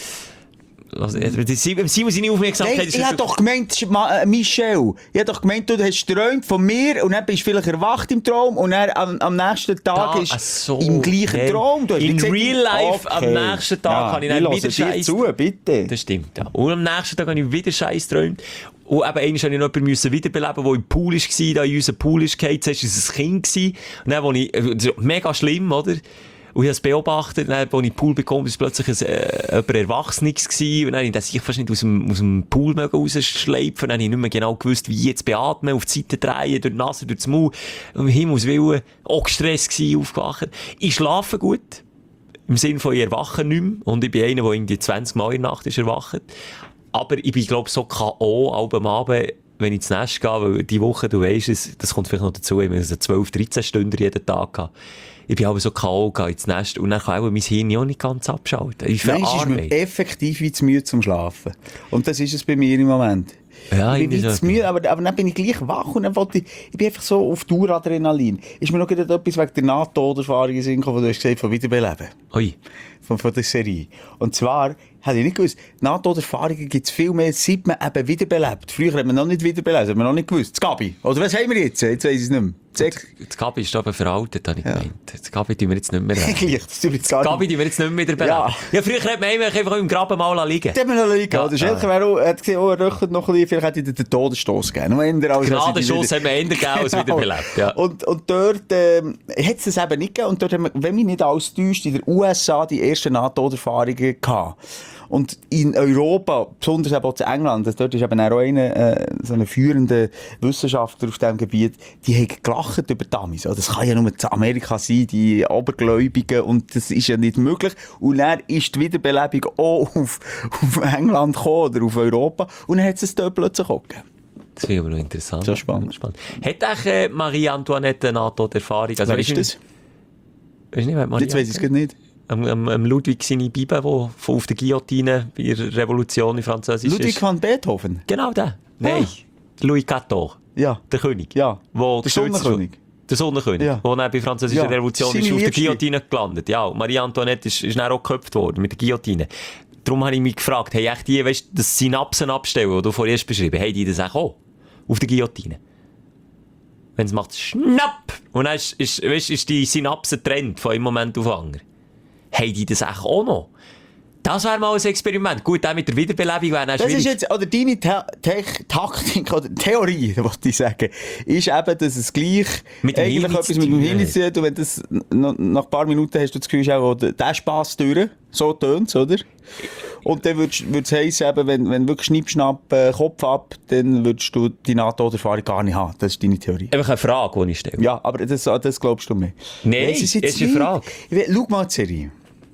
Also, Simon, seine Aufmerksamkeit Nein, ist... ich hab doch gemeint, Ma- äh, Michel, ich hab doch gemeint, du hast geträumt von mir und dann bist du vielleicht erwacht im Traum und dann am, am nächsten Tag Da, ist ach so, im gleichen nein. Traum. Du hast In gesagt, real life, am okay. nächsten Tag Ja, kann ich ich dann höre wieder dir Scheiß... zu, bitte. Das stimmt, ja. Und am nächsten Tag habe ich wieder Scheiß geträumt. Und eben, einmal musste ich noch jemanden wiederbeleben, der im Pool war, da in unserem Pool ist gefallen. Zuerst war es ein Kind gewesen. Und dann, wo ich, also, mega schlimm, oder? Und ich habe es beobachtet, dann, als ich in den Pool bekommen, war es plötzlich ein, äh, jemand Erwachsenes gewesen. Und dann habe ich sich fast nicht aus dem, aus dem Pool rausschleifen. Dann habe ich nicht mehr genau gewusst, wie jetzt beatmen, auf die Seite drehen, durch die Nase, durch den Mund. Und im Himmels Willen, auch gestresst gewesen, aufgewacht. Ich schlafe gut. Im Sinne von, ich erwache nicht mehr. Und ich bin einer, der irgendwie zwanzig Mal in der Nacht ist erwacht. Aber ich bin, glaube ich, so K O am Abend, wenn ich ins Nest gehe, weil die Woche, du weisst es, das kommt vielleicht noch dazu, ich habe so zwölf, dreizehn Stunden jeden Tag gehabt. Ich bin aber so K O ins Nest und dann kann auch mein Hirn auch nicht ganz abschalten. Ich Nein, es ist mir effektiv wie zu müde zum Schlafen. Und das ist es bei mir im Moment. Ja, ich bin wie so. zu müde, aber, aber dann bin ich gleich wach und dann wollte ich, ich bin einfach so auf Daueradrenalin. Ist mir noch gerade etwas wegen der Nahtoderfahrung in den Sinn gekommen, wo du hast gesagt, von Wiederbeleben. Ui. Von, von der Serie. Und zwar, hätte ich nicht gewusst, Nahtoderfahrungen gibt es viel mehr, seit man eben wiederbelebt. Früher hat man noch nicht wiederbelebt, das hat man noch nicht gewusst. Das Gabi. Oder was haben wir jetzt? Jetzt weiss ich es nicht mehr. Das Gabi ist aber veraltet, habe ich gemeint. Das Gabi tun wir jetzt nicht mehr rein. Eigentlich, das tut jetzt gar Gabi nicht. tun wir jetzt nicht mehr wieder Ja. beleben. Ja, früher hat man einfach im Graben mal liegen. Das hat man noch liegen. Ja, Der Schelker wäre auch, hat gesehen, oh, er röchelt noch ein bisschen, vielleicht hätte ich den Todesstoss gegeben. Gnadenschuss hat man eher gegeben als wiederbelebt. Ja. Und, und dort ähm, hat es das eben nicht gegeben. Und dort haben wir, wenn mich nicht alles täuscht, in der U S A die ersten Nahtoderfahrungen gehabt. Und in Europa, besonders eben auch in England, dort ist eben auch einer, äh, so ein führender Wissenschaftler auf diesem Gebiet, die haben gelacht über die Amis. Das kann ja nur in Amerika sein, die Obergläubigen, und das ist ja nicht möglich. Und dann ist die Wiederbelebung auch auf, auf England gekommen oder auf Europa. Und dann hat es dort plötzlich auch gegeben. Das finde ich aber noch interessant. Sehr spannend. spannend. Hat eigentlich äh, Marie-Antoinette eine Nahtoderfahrung? Also, Wer ist das? Weißt du nicht, wer Marie Jetzt weiss ich es nicht. Am, am, am Ludwig seine Bibel, der auf der Guillotine bei der Revolution in Französisch Ludwig ist. van Beethoven? Genau der. Nein. Louis quatorze. Ja. Der König. Ja. Wo Der gestürzt ist. Sonnenkönig. Der Sonnenkönig. Ja. Der dann bei der französischen Ja. Revolution Seine ist auf der Liebste. Guillotine gelandet. Ja. Und Marie Antoinette ist, ist dann auch geköpft worden mit der Guillotine. Darum habe ich mich gefragt, hey, echt die, weißt, das Synapsen abstellen, die du vorhin hast beschrieben, haben die das auch auf der Guillotine? Wenn es macht schnapp und dann ist, ist, weißt, ist die Synapse getrennt von einem Moment auf den anderen. Haben die das auch noch? Das wäre mal ein Experiment. Gut, auch mit der Wiederbelebung wäre dann Das schwierig. ist jetzt, oder deine Ta Te- Taktik, oder Theorie, wollte ich sagen, ist eben, dass es gleich Mit dem eigentlich Hirn etwas zu mit dem tun Hirn hat. zu tun hat. Und wenn das, nach, nach ein paar Minuten hast du das Gefühl, auch, der, der Spass durch, so tönt es, oder? Und dann würde es heissen, eben, wenn, wenn wirklich Schnippschnapp, äh, Kopf ab, dann würdest du die NATO-Erfahrung gar nicht haben. Das ist deine Theorie. Einfach eine Frage, die ich stelle. Ja, aber das, das glaubst du mir. Nein, Weiss ich es ist eine nicht. Frage. Ich will- Schau mal die Serie.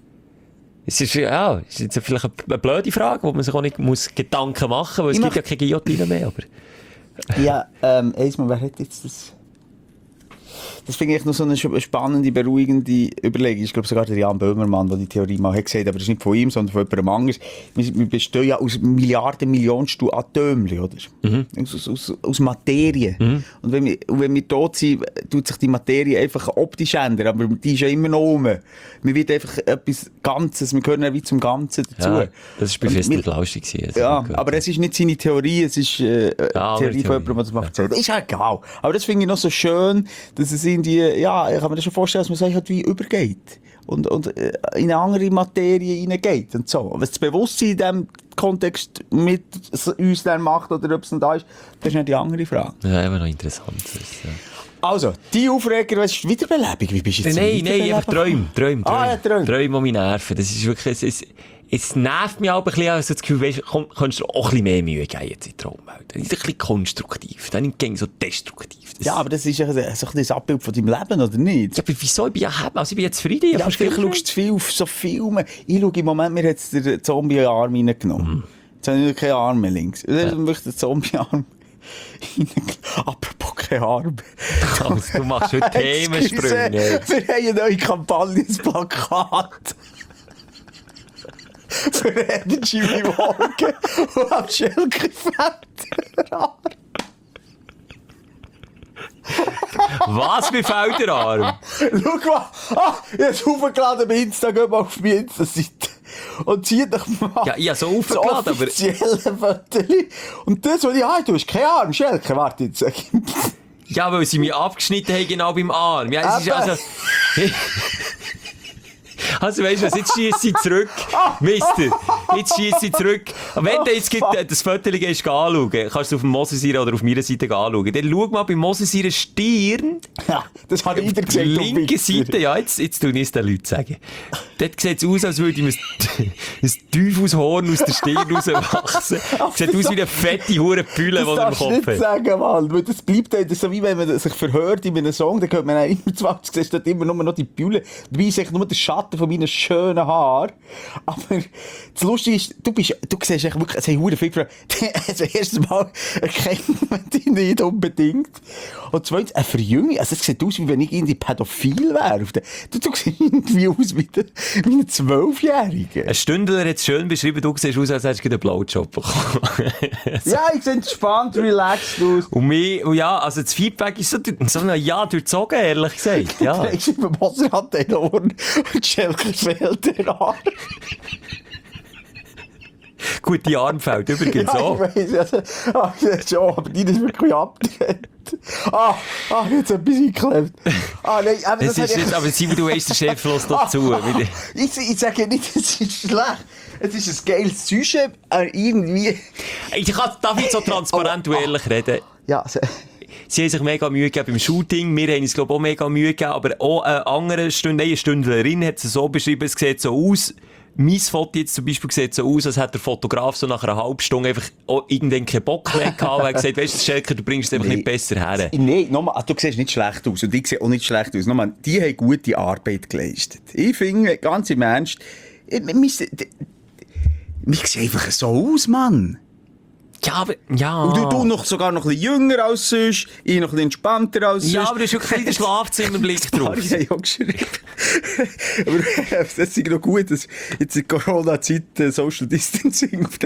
Es ist, ja, es ist jetzt vielleicht eine, eine blöde Frage, wo man sich auch nicht muss Gedanken machen muss, weil es Ich gibt mach- ja keine Guillotine mehr. Aber Ja, ähm, Eismann, wer hat jetzt das? Das finde ich noch so eine sch- spannende, beruhigende Überlegung. Ich glaube sogar der Jan Böhmermann, der die Theorie mal hat gesagt, aber das ist nicht von ihm, sondern von jemandem anderes. Wir, wir bestehen ja aus Milliarden, Millionensten Atömchen, oder? Mhm. Aus, aus, aus Materie. Mhm. Und wenn wir, und wenn wir tot sind, tut sich die Materie einfach optisch ändern, aber die ist ja immer noch rum. Wir wird einfach etwas Ganzes, wir gehören ja wie zum Ganzen dazu. ja, das war bei Und Fest wir- nicht lustig gewesen. Also Ja, gut. aber es ist nicht seine Theorie, es ist äh, eine Ja, aber Theorie von Theorie. jemandem, der das macht. Ja. Ist ja egal. Aber das finde ich noch so schön, dass es irgendwie, ja, ich kann mir das schon vorstellen, dass man sich halt wie übergeht. Und, und äh, in eine andere Materie hineingeht und so. Was das Bewusstsein in diesem Kontext mit uns dann macht oder ob es nicht da ist, das ist nicht die andere Frage. Ja, immer noch interessant. Das ist, ja. Also, die Aufreger, was ist Wiederbelebung? Wie bist du jetzt Nein, zum nein, einfach Wiederbeleben Träume, Träume, Träume. Ah, ja, Träume. Träume, die mich nerven. Das ist wirklich, es, es, es nervt mich auch ein bisschen, also das Gefühl, weißt, komm, kannst du auch ein bisschen mehr Mühe geben jetzt in Traumwelt. Das ist ein bisschen konstruktiv, dann nicht so destruktiv. Das, Ja, aber das ist ja so ein bisschen Abbild von deinem Leben, oder nicht? Ja, aber wieso? Ich bin ja happy, also ich bin jetzt zufrieden. Ja, vielleicht schaust du zu viel auf so Filme. Ich schaue im Moment, mir hat es den Zombie-Arm reingenommen. Mhm. Jetzt habe ich keinen Arm mehr links. Das ist wirklich der Zombie-Arm. Apropos kein Arm. Also, du machst heute Themensprünge. Wir haben eine neue Kampagne, ein Plakat. Für Energy wie morgen. Und am Schelke fällt der Arm. Was, mir fällt der Arm? Schau mal. Ah, ich habe es hochgeladen bei Insta. Geht mal auf meine Insta-Seite. Und zieht doch mal Ja, ich habe so das aufgeladen, aber... offizielle Foto. Und das, was ich habe, du hast keinen Arm, Schelke. Warte jetzt. Ja, weil sie mich abgeschnitten haben, genau beim Arm. Ja, es ist also... Also weisst du was, jetzt schiesst sie zurück. Mister, jetzt schiesst sie zurück. Und wenn du jetzt das Foto gehst anschauen, kannst du auf dem Mosensier oder auf meiner Seite anschauen. Dann schau mal bei Mosensier Stirn. Ja, das habe ich wieder Auf der gesehen. linken Seite, ja, jetzt, jetzt tue ich es den Leuten sagen. Dort sieht es aus, als würde ihm ein, ein Teufelshorn aus der Stirn rauswachsen. Sieht aus wie eine fette hure Bülle, die er im Kopf hat. Das darfst du nicht sagen, Mann. Weil das bleibt dann so, wie wenn man sich verhört in einem Song, dann hört man dann immer zwanzig, siehst dort immer nur noch die Bülle. Dabei ist eigentlich nur der Schatten von meinen schönen Haaren. Aber das Lustige ist, du bist, du siehst echt wirklich, es haben hure viele gefragt, also erstes Mal erkennt man dich nicht unbedingt. Und zweitens, eine Verjüngung, also es sieht aus, wie wenn ich irgendwie pädophil wäre. Du, du siehst irgendwie aus wie der, wie ein Zwölfjähriger. Ein Stündler hat es schön beschrieben, du siehst aus, als hättest du einen Blowjob bekommen. Ja, ich sehe entspannt, relaxed aus. Und mir, und ja, also das Feedback ist so, so ein Ja durchzogen, ehrlich gesagt. Ja. Ich bin beim Wasser hat den Ohren und Schelke fehlt der Arm. Gut, die Arm fällt übrigens Ja, auch. ich weiss, also, ah, schon, aber die ist wirklich abgedreht. Ah, ah, jetzt ein bisschen geklebt. Ah, nein, aber Das das ist hat jetzt, aber Simon, du weißt, der Chef lässt dazu. Ah, ich, ich sage nicht, es ist schlecht. Es ist ein geiles Sujet, aber irgendwie... Ich kann, darf ich so transparent und ehrlich reden? Ja, also, Sie haben sich mega Mühe gegeben beim Shooting. Wir haben uns, glaube ich, auch mega Mühe gegeben. Aber auch eine andere Stunde, eine Stündlerin hat es so beschrieben, es sieht so aus. Mein Foto jetzt zum Beispiel sieht so aus, als hätte der Fotograf so nach einer halben Stunde einfach auch irgendwann keinen Bock mehr gehabt und hat gesagt, weißt du, Schelke, du bringst es einfach Nee. nicht besser her. Nein, nochmal, du siehst nicht schlecht aus und ich sehe auch nicht schlecht aus. Nochmal, die haben gute Arbeit geleistet. Ich finde, ganz im Ernst, wir sehen einfach so aus, Mann. Ja, aber, ja. Und du, du noch sogar noch ein bisschen jünger als sonst, ich noch ein bisschen entspannter als sonst. Ja, aber du hast wirklich den Schlafzimmerblick drauf. Ich habe ja auch geschrieben. Aber das ist noch gut, dass jetzt in Corona-Zeit äh, Social Distancing auf der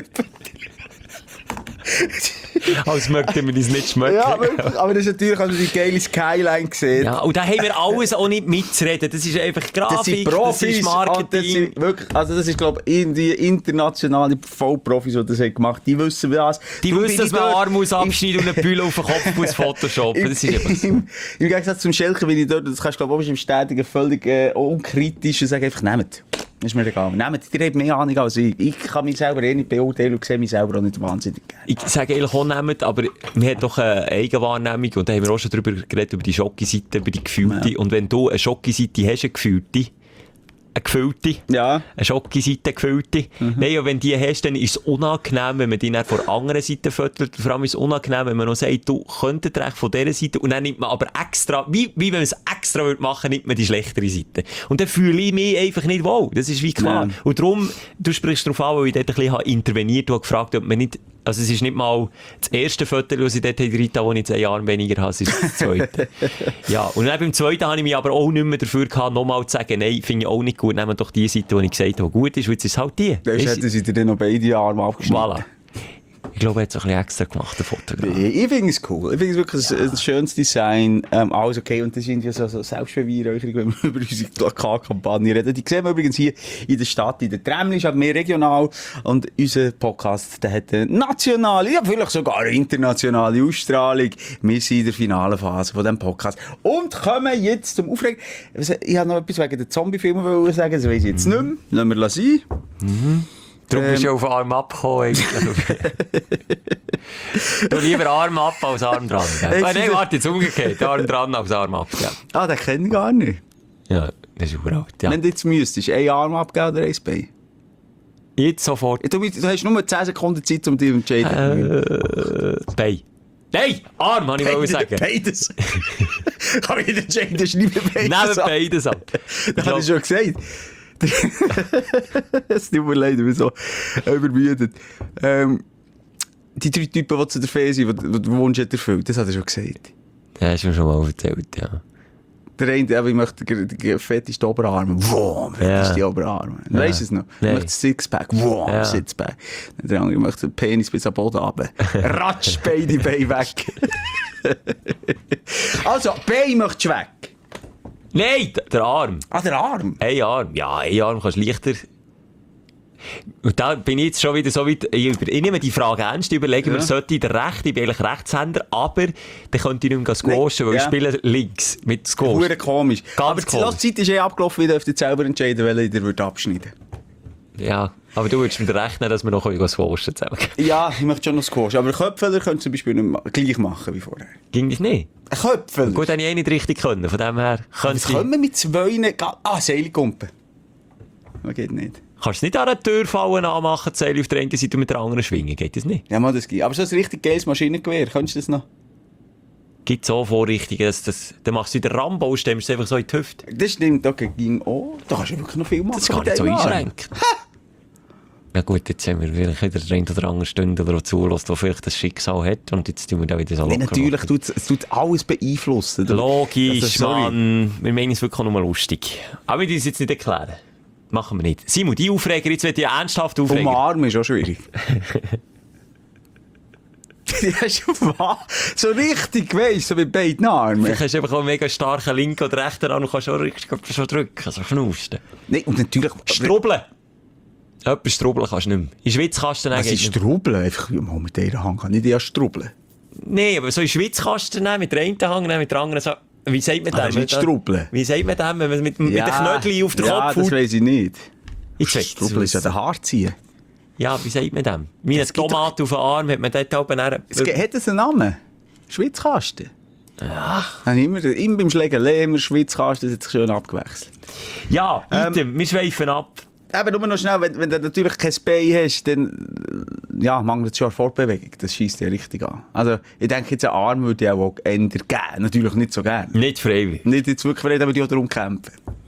Als möchten wir uns nicht schmecken. Ja, wirklich. Aber das ist natürlich, also die geile Skyline gesehen. Ja, und da haben wir alles auch nicht mitzureden. Das ist einfach Grafik, Das sind Profis, das ist und das Marketing. sind wirklich, also das ist, glaube ich, die internationale Vollprofis, die das haben gemacht. Die wissen was. Die Darum wissen, bin dass ich man dort- Arm muss abschneiden und eine Bülle auf den Kopf muss photoshoppen. Das ist einfach so. Im, Im Gegensatz zum Schelke bin ich dort, das kannst du, glaube ich, im Stetigen völlig äh, unkritisch und sagen einfach, nehmt. Das ist mir egal. Nehmt, ihr habt mehr Ahnung als ich. Ich kann mich selber eh nicht beurteilen und sehe mich selber auch nicht wahnsinnig gerne. Ich sage eigentlich auch nehmt, aber wir haben doch eine Eigenwahrnehmung und da haben wir auch schon drüber geredet, über die Schocki-Seite, über die Gefühlte. Ja. Und wenn du eine Schocki-Seite hast, eine Gefühlte, eine Gefüllte, Ja. eine Schocki-Seite, eine Gefüllte. Mhm. Nein, und wenn die hast, dann ist es unangenehm, wenn man die dann von der anderen Seite füttert. Vor allem ist es unangenehm, wenn man noch sagt, du könntest recht von dieser Seite und dann nimmt man aber extra, wie, wie wenn man es extra würde machen, nimmt man die schlechtere Seite. Und dann fühle ich mich einfach nicht wohl. Das ist wie klar. Ja. Und darum, du sprichst darauf an, weil ich dort ein bisschen interveniert und gefragt, ob man nicht, also es ist nicht mal das erste Foto, das ich dort drin habe, wo ich zehn Jahre weniger habe, es ist das zweite. Ja, und dann beim zweiten habe ich mich aber auch nicht mehr dafür gehabt, nochmal zu sagen, nein, finde ich auch nicht gut, nehmen doch die Seite, die ich gesagt habe, die gut ist, und jetzt ist es halt die. Dann hätten sie dir dann noch beide Arme abgeschnitten. Voilà. Ich glaube, er hat es ein bisschen extra gemacht, der Fotograf. Nee, ich finde es cool. Ich finde es wirklich ein, ein schönes Design. Ähm, alles okay. Und das sind ja so, so Selbstbeweihräucherung, wenn wir über unsere Plakatkampagne reden. Die sehen wir übrigens hier in der Stadt, in der Tremli, ist halt mehr regional. Und unser Podcast, der hat eine nationale, ja vielleicht sogar eine internationale Ausstrahlung. Wir sind in der finalen Phase von diesem Podcast. Und kommen jetzt zum Aufregen. Ich habe noch etwas wegen den Zombie-Filmen sagen, das weiss ich jetzt nicht mehr. Lassen wir sein. Mhm. Darum bist du Ähm. auf Arm abgekommen, eigentlich. Du lieber Arm ab als Arm dran. Gell? Ah, nein, warte, jetzt umgekehrt. Arm dran als Arm ab. Gell? Ah, den kenne ich gar nicht. Ja, das ist uralt. Ja. Wenn du jetzt müsstest, ein Arm abgeben oder ein Bein? Jetzt sofort. Du, du hast nur zehn Sekunden Zeit, um dich zu entscheiden. Äh, Bein. Nein, Arm, wollte ich wollte sagen. Beides. Kann ich nicht entscheiden, das ist nicht mehr beides. Neben beides ab. Das habe ich schon gesagt. Es tut mir leid, ich bin so übermüdet. Ähm, Die drei Typen, die zu der Fee sind, die den Wunsch hat erfüllt, das hat er schon gesagt. Das hast du mir schon mal erzählt, ja. Der eine, der ich möchte den fettesten Oberarm. Wow, fetteste ja. Oberarm. Ja. Weißt du es noch? Ich möchte Sixpack. Wow, ja. Sixpack. Der andere möchte den Penis bis am Boden runter. Ratsch, beide Beine weg. Also, Bein möchtest du weg? Nein, der Arm. Ah, der Arm? Ein Arm. Ja, ein Arm kannst du leichter... Und da bin ich jetzt schon wieder so weit, ich, über, ich nehme die Frage ernst, ich überlege ja. mir, sollte der Rechte, ich bin eigentlich Rechtshänder, aber dann könnte ich nicht mehr squashen, weil ja. ich spiele links mit Squash. Hure komisch. Ganz aber die komisch. Zeit ist eh abgelaufen, wie dürft ihr selber entscheiden, welchen ihr würdet abschneiden. Ja, aber du würdest mit rechnen, dass wir noch squashen zusammen. Ja, ich möchte schon noch squashen, aber Köpfeler könnt ihr zum Beispiel nicht gleich machen wie vorher. Ging das nicht? Ein Köpfeler? Gut, habe ich eh nicht richtig können, von dem her. Das können wir mit zwei... Ah, Seilkumpen. Das geht nicht. Kannst du nicht an einer Türfallen anmachen, die Seile auf der einen Seite und mit der anderen schwingen? Geht das nicht? Ja, mal das geht. Aber so ein richtig geiles Maschinengewehr, könntest du das noch? Gibt es auch Vorrichtungen, dass das, dann machst du wieder Rambo, stemmst du einfach so in die Hüfte. Das stimmt, okay, ging auch. Da kannst du wirklich noch viel machen. Das ist gar nicht so einschränken. Ja gut, jetzt haben wir vielleicht wieder den einen oder anderen Stunde oder zulässt, der vielleicht das Schicksal hat und jetzt tun wir da wieder so locker. Nee, natürlich, tut, es tut alles beeinflussen. Logisch, also, Mann. Wir meinen es wirklich nur lustig. Aber wir müssen es jetzt nicht erklären. Machen wir nicht. Simon, die Aufreger, jetzt wird ja ernsthaft Aufreger. Umarmen ist auch schwierig. Ja, schon wahr. So richtig, weißt du, so mit beiden Armen. Du hast einfach auch einen mega starken linken oder rechten Arm und kannst auch richtig so drücken, so schnusten. Nein, und natürlich... Strubbeln! Etwas strubbeln kannst du nicht mehr. In der Schweiz kannst du dann... Was ist Strubbeln? Einfach mit der Hand kann ich nicht strubbeln. Nein, aber so in der Schweiz kannst du dann mit der einen Hand, mit der anderen so... Wie sagt man das? Ah, das ist nicht strubbeln. Wie sagt man das, wenn man mit, mit ja, den Knödeln auf den ja, Kopf Ja, das weiss ich nicht. Ich Strubbeln ist ja der Haar ziehen. Ja, wie sagt man das? Wie eine Tomate auf den Arm hat man dort oben... Hat das einen Namen? Schweizkasten? Ja. Immer, immer beim Schlägerle, immer Schweizkasten, das hat sich schön abgewechselt. Ja, item, ähm, wir schweifen ab. Aber nur noch schnell, wenn, wenn du natürlich kein Bein hast, dann ja, mangelt es schon an Fortbewegung. Das scheisst ja richtig an. Also, ich denke, jetzt einen Arm würde ich auch ändern geben. Natürlich nicht so gerne. Nicht freiwillig. Nicht jetzt wirklich freiwillig, aber die auch darum kämpfen.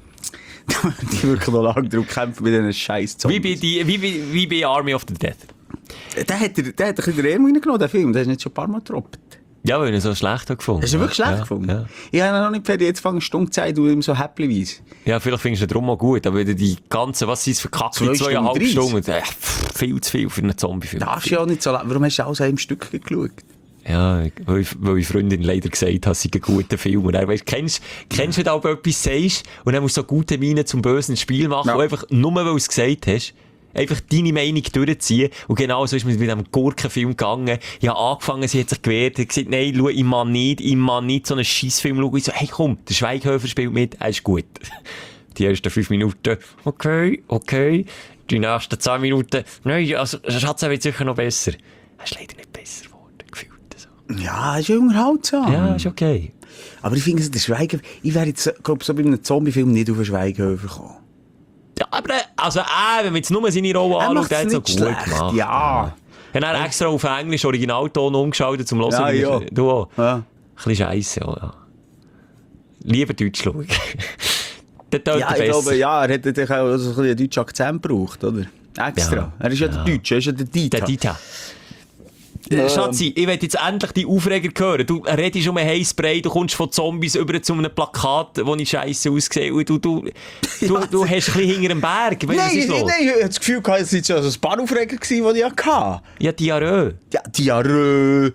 Die wirklich noch lange darum kämpfen mit diesen scheiß Zombies. Wie bei, die, wie, wie, wie bei Army of the Dead. Der hat, der, der hat ein bisschen den Emo reingenommen, den Film. Der ist nicht schon ein paar Mal getroppt. Ja, weil ich ihn so schlecht habe gefunden. Hast du wirklich schlecht ja, gefunden? Ja. Ich habe ihn noch nicht fertig. Jetzt fange ich Stunde Zeit und immer so happyweise. Ja, vielleicht findest du drum auch gut, aber die ganzen, was sind es für Kacke, zweieinhalb Stunden, äh, viel zu viel für einen Zombie-Film. Darfst du ja auch nicht so lange. Warum hast du alles im Stück geschaut? Ja, weil, ich, weil ich Freundin leider gesagt hat, es sei ein guter Film. Und er weißt, kennst, kennst du, wenn du aber etwas sagst und dann musst du so gute Miene zum bösen Spiel machen, ja. Und einfach nur, weil du es gesagt hast, einfach deine Meinung durchziehen. Und genau so ist mir mit diesem Gurkenfilm gegangen. Ich habe angefangen, sie hat sich gewehrt, hat gesagt, nein, schau, ich mag nicht, ich mag nicht so einen Scheissfilm schauen. Ich so, hey komm, der Schweighöfer spielt mit, er ist gut. Die ersten fünf Minuten, okay, okay. Die nächsten zehn Minuten, nein, also, Schatz, er wird sicher noch besser. Er ist leider nicht besser geworden, gefühlt. So. Ja, ist ja unterhaltsam. Ja, ist okay. Aber ich finde, der Schweighöfer, ich wäre jetzt, glaube so bei einem Zombie-Film nicht auf einen Schweighöfer gekommen. Ja, aber, also, äh, wenn man jetzt nur seine Rolle anschaut, der hat es so gut schlecht. gemacht. Ja. Ich habe extra auf Englisch Originalton umgeschaltet, zum Hören. Ja, ja. Du auch? Ja. Ein bisschen scheisse, ja. Lieber Deutsch schauen. Der tönt ja, ich besser. glaube, ja, er hat natürlich auch so einen deutschen Akzent gebraucht, oder? Extra. Ja. Er ist ja, Ja. der Deutsche, er ist ja der Dieter. Der Dieter. Ähm. Schatzi, ich will jetzt endlich die Aufreger hören. Du redest um einen Heißbrei, du kommst von Zombies über zu einem Plakat, wo ich scheisse aussehe. Und du, du, du, Ja, du hast ein bisschen hinter dem Berg. Weißt, was Nein, ist nein, los? nein, ich hatte das Gefühl, es waren ja so ein paar Aufreger, die ich hatte. Ja, Diarrhoe. Ja, Diarrhoe.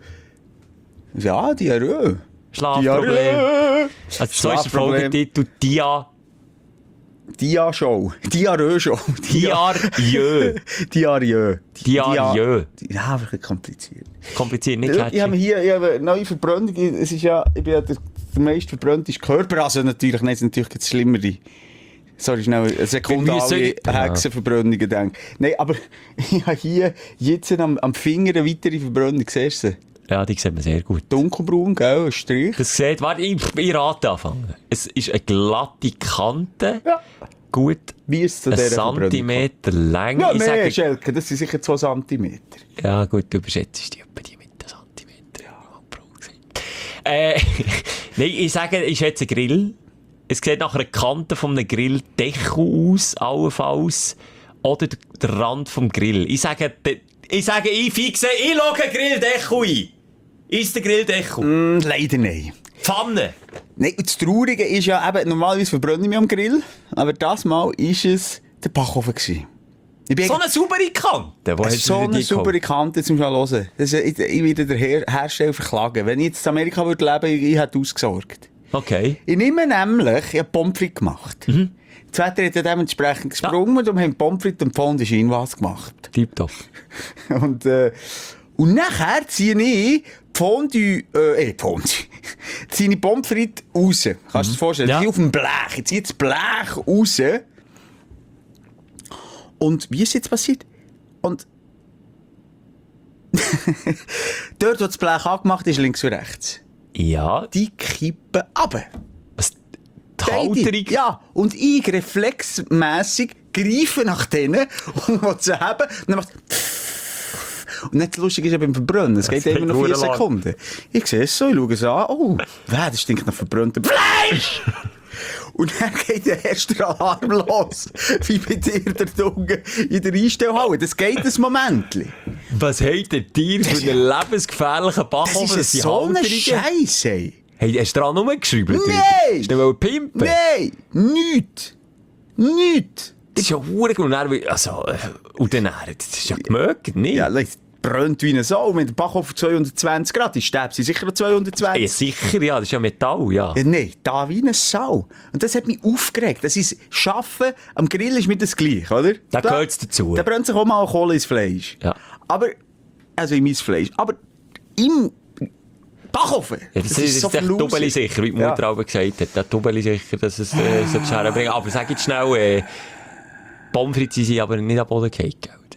Ja, Diarrhoe. Schlafproblem. Diarrhoe. Also, so ist der Schlafproblem. Folgetitel Dia... Dia-Show. Diarrhoe-Show. Diarrhoe. Diarrhoe. Diarrhoe. Ja, wirklich kompliziert. Kompliziert, nicht Ich catchy. habe hier ich habe eine neue Verbrennung. Es ist ja, ich bin ja der, der meist verbrannte Körper. Also natürlich, nein, es ist natürlich das Schlimmere. Sorry, schnell eine Sekunde Wir müssen- alle Hexenverbrennungen denken. Nein, aber ich habe hier jetzt am, am Finger eine weitere Verbrennung. Siehst du sie? Ja, die sieht man sehr gut. Dunkelbraun, gell? Ein Strich. Das sieht, warte, ich, ich rate anfangen. Es ist eine glatte Kante. Ja. Gut. Wie ist es zu Ein dieser Verbrennung? Zentimeter lang. Ja, ich mehr, sage, Schelke, das sind sicher zwei Zentimeter. ja, gut, du überschätzt die etwa die mit den Zentimeter. Ja. Äh, nein, ich sage, ich schätze Grill. Es sieht nach einer Kante von einem Grilldeckel aus, allenfalls. Oder der Rand vom Grill. Ich sage, der, ich sage, ich fixe, ich logge Grilldeckel ein. Ist der Grilldeckel? Mm, leider nein. Pfanne. Nein, und das Traurige ist ja eben, normalerweise verbrenne ich mich am Grill, aber das Mal war es der Backofen gewesen. Ich bin So eine saubere Kante. Wo Es ist so eine saubere Kante, jetzt musst du mal hören. Das ist, ich, ich würde den Her Hersteller verklagen. Wenn ich jetzt in Amerika würde leben, ich, ich hätte ausgesorgt. Okay. Ich nehme nämlich, ich habe Pommes frites gemacht. Mhm. Das Wetter hat ja dementsprechend gesprungen und wir haben Pommes frites und Fondue Chinoise gemacht. Tipptopp. Und, äh, und nachher ziehe ich Fondue, äh, eh, Fondue, ziehe ich Pommes frites raus. Kannst du dir vorstellen? Ja. Ich auf dem Blech. Ich ziehe das Blech raus. Und wie ist es jetzt passiert? Und dort, wo das Blech angemacht ist, links und rechts. Ja. Die kippen runter. Was? Die Beide. Halterung? Ja, und ich reflexmässig greife nach denen und will sie haben. Und dann macht und nicht lustig ist ja beim Verbrennen. Es geht immer noch vier Sekunden. Ich sehe es so, ich schaue es an. Oh, das stinkt nach verbranntem Fleisch! Und dann geht der erste Alarm los. Wie bei dir der Dunge in der Einstellhalle. Das geht ein Momentchen. Was hat der Tier für einen lebensgefährlichen Backofen? Das ist so eine Scheisse. Hey, hast du dran rumgeschraubt? Nein! Hast du nicht pimpen? Nein! Nichts! Nichts! Das ist ja verdammt gut. Und dann, also, äh, und dann, das ist ja gemögt, nicht? Ja, es brennt wie eine Sau. Mit dem Backofen zweihundertzwanzig Grad. Die Stäbe sind sicher zweihundertzwanzig. Ja, sicher, ja. Das ist ja Metall, ja. Ja, nein, da wie eine Sau. Und das hat mich aufgeregt. Das ist Schaffen am Grill ist mir das gleich, oder? Da gehört's dazu. Da brennt sich auch mal Kohle ins Fleisch. Ja. Aber, also in mein Fleisch. Aber im Backofen. Ja, das, das ist, ist so echt Tubeli sicher, wie die Mutter auch ja. gesagt hat. Der Tubeli sicher, dass es äh, so herbringen. Aber sag jetzt schnell, äh, Pommes frites sind aber nicht am Boden gefallen.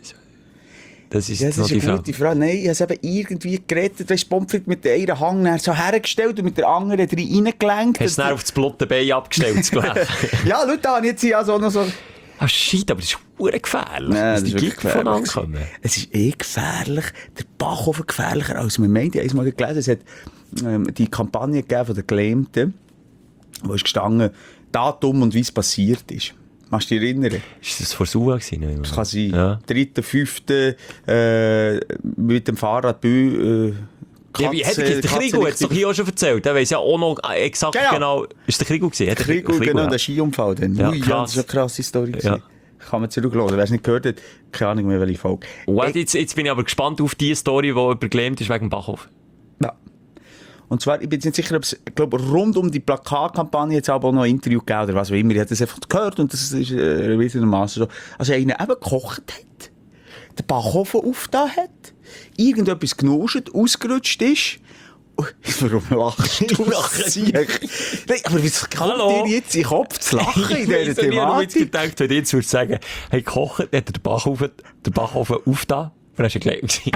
Das ist, ja, das noch ist eine die Frage. gute Frage. Nein, ich habe es eben irgendwie gerettet. Du hast Pommes frites mit der einen Hang so hergestellt und mit der anderen drin reingelenkt. Hast du es auf das blotte Bein abgestellt, das Blech? Ja, Leute, da jetzt ja so noch so... Ah, shit, aber das ist verdammt gefährlich. Nein, dass das die ist Gift von ankommen. Es ist eh gefährlich. Der Backofen gefährlicher als man meint. Ich habe einmal gelesen, es hat ähm, die Kampagne gegeben von den Gelähmten, wo ist gestanden, Datum und wie es passiert ist. Kannst du dich erinnern? Ist das vor Sua gewesen? Das kann sein. Ja. dritter fünfter Äh, mit dem Fahrrad bei äh, Ja, wie hat der Krigo jetzt doch hier auch schon erzählt? Der weiss ja auch noch exakt genau. genau ist der Krigo gewesen? Der Krigo, Krigo, genau, ja. Der Skiunfall dann. Ja, Ui, ja, das ist eine krasse Story. Ja. Kann man zurückhören. Wer es nicht gehört hat, keine Ahnung mehr, welche Folge. Well, jetzt, jetzt bin ich aber gespannt auf die Story, die übergelähmt ist wegen dem Backofen. Ja. Und zwar, ich bin jetzt nicht sicher, ob es, ich glaube, rund um die Plakatkampagne jetzt aber auch noch ein Interview gegeben oder was auch immer. Ich habe das einfach gehört und das ist äh, gewissermaßen so. Also, einer eben gekocht hat, den Backofen aufgetan hat, irgendetwas genuscht, ausgerutscht ist. Warum lachst du? Nein, aber was kommt dir jetzt in den Kopf zu lachen in dieser Thematik? Ich habe jetzt gedacht, wenn ich jetzt würde sagen, hey, gekocht, hat er den Backofen, den Backofen aufgetan. Aber das war ja gleich.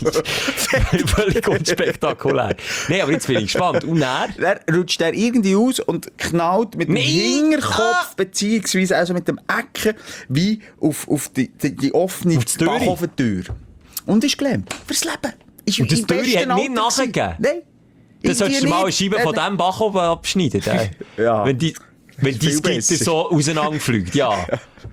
Völlig unspektakulär. Nein, aber jetzt bin ich gespannt. Und dann? Dann rutscht er irgendwie aus und knallt mit dem Nein. Hinterkopf, Ah. beziehungsweise also mit dem Ecken, wie auf, auf die, die, die offene Bachofentür. Und ist gelähmt. Fürs Leben. Ist und das im Türi besten hat nicht Alter nachgegeben? gewesen. Nein. Dann solltest du mal eine Scheibe Nein, von diesem Backofen abschneiden. Ja. Wenn die, wenn die Gitter so auseinanderfliegt, ja.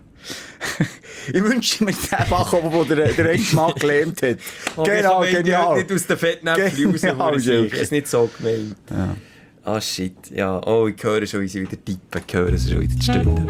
Ich wünsche mir den Backofen, den der, der erste Mal gelähmt hat. Oh, genau, genial. Nicht aus den Fettnäpfchen raus, Genau, ich wirklich. es nicht so gemeint. Ja. Ah, shit, ja. Oh, ich höre schon, wie sie wieder tippen. Ich höre sie schon wieder die Stunde.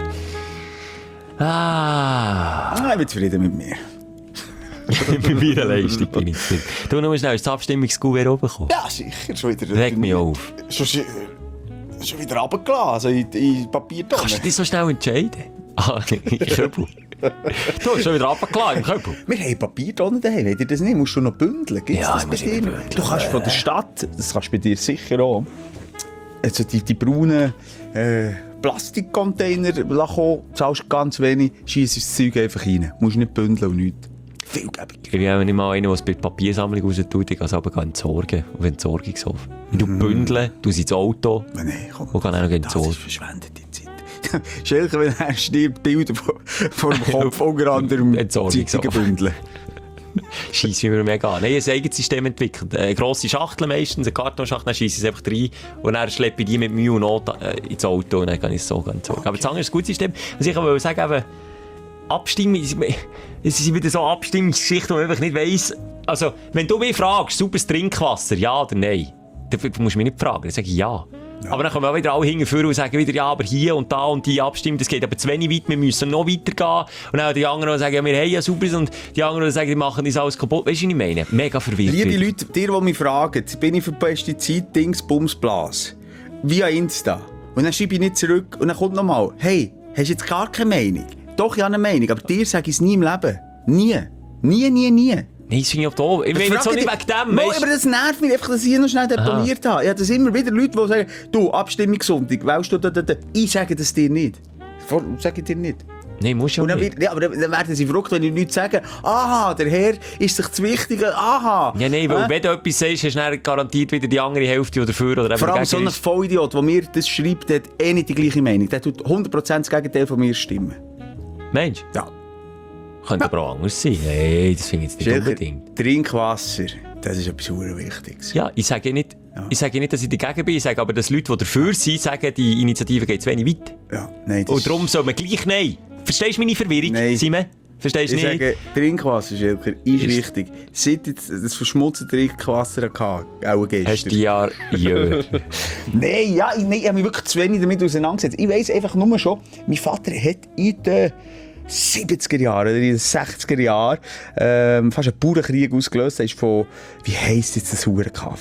Ah. Ah, ich bin zufrieden mit mir. Bei meiner Leistung bin ich zufrieden. Du, noch mal schnell, ist das Abstimmungsgouvert oben gekommen? Ja, sicher. Schon wieder. Reg mich auf. Schon, schon wieder runtergelassen, also in, in Papiertonne. Kannst du dich so schnell entscheiden? Ah, in Köbel. Du hast schon wieder runtergelassen im Köbel. Wir haben Papiertonnen daheim, wollt ihr das nicht? Musst du noch bündeln? Gibt's Ja, das ich bei muss dir? immer bündeln. Du kannst von der Stadt, das kannst du bei dir sicher auch, also die, die braunen äh, Plastikcontainer kommen, zahlst ganz wenig, schiessest das Zeug einfach rein. Musst nicht bündeln und nichts. Viel gäbiger. Ich bin auch nicht mal einer, der es bei der Papiersammlung raus tut, ich kann es aber entsorgen. Auf Entsorgungshof. Wenn du bündeln, du ins Auto Nein, nein, komm. und kann auch noch Das entsorgen. ist verschwendete Zeit. Schelke, wenn er stirbt, Bilder vor, vor dem Kopf, unter anderem Entsorgungshof. Zeitungen bündeln. Scheiss, wie wir mega an. Nein, ein eigenes System entwickelt. Eine grosse Schachtel meistens, eine Kartonschachtel, dann scheisse ich es einfach rein und dann schleppe ich die mit Mühe und Not äh, ins Auto und dann kann ich es so entsorgen. Okay. Aber das andere ist ein gutes System. Was ich aber sagen, eben, Abstimmung, es ist wieder so eine Abstimmungsgeschichte, wo man einfach nicht weiss. Also, wenn du mich fragst, sauberes Trinkwasser, ja oder nein, dann musst du mich nicht fragen, dann sage ich ja. Ja. Aber dann kommen auch wieder alle hingeführen und sagen wieder, ja, aber hier und da und die abstimmen, das geht aber zu wenig weit, wir müssen noch weitergehen. Und dann die anderen sagen, ja, wir haben ja sauberes und die anderen sagen, die machen das alles kaputt. Weißt du, was ich meine? Mega verwirrt. Liebe Leute, dir, die mich fragen, bin ich für Pestizid-Dings, Bums, Blas? Via Insta. Und dann schreibe ich nicht zurück und dann kommt nochmal, hey, hast du jetzt gar keine Meinung? Doch, ich habe eine Meinung, aber dir sage ich es nie im Leben. Nie. Nie, nie, nie. Nein, das finde ich auch doof. Ich meine jetzt auch nicht wegen dem. Mo, aber das nervt mich einfach, dass ich hier noch schnell deponiert habe. Ich habe das immer wieder Leute, die sagen, du, Abstimmungssonntag, wählst du da, da, da. Ich sage das dir nicht. Sage ich dir nicht. Nein, musst du dann, nicht. Ja, aber dann, dann werden sie verrückt, wenn die Leute sagen, aha, der Herr ist sich zu wichtig, aha. Ja, nein, weil äh? wenn du etwas sagst, hast du dann garantiert wieder die andere Hälfte oder dafür oder eben Vor allem so ein ist. Vollidiot, der mir das schreibt, der hat eh nicht die gleiche Meinung. Der tut hundert Prozent das Gegenteil von mir stimmen. Mensch? Ja. Könnte aber auch anders sein. Nein, das finde ich jetzt nicht Schilker, unbedingt. Trinkwasser, das ist etwas sehr Wichtiges. Ja, ich sage nicht, ja. ich sage nicht, dass ich dagegen bin. Ich sage aber, dass Leute, die dafür sind, sagen, die Initiative geht zu wenig weit. Ja, nein, das Und darum soll man gleich nein. Verstehst du meine Verwirrung, Nein. Simon? Verstehst du ich nicht? sage, Trinkwasser, Schilker, ist, ist richtig. Seit ich das verschmutzte Trinkwasser hatte, auch gestern. Hast du die Jahre... Ja. Nein, ja, ich, nein, ich habe mich wirklich zu wenig damit auseinandergesetzt. Ich weiss einfach nur schon, mein Vater hat in den siebziger Jahren oder in den sechziger Jahren ähm, fast einen Bauernkrieg ausgelöst. Das ist von, wie heisst jetzt das Hurenkaff?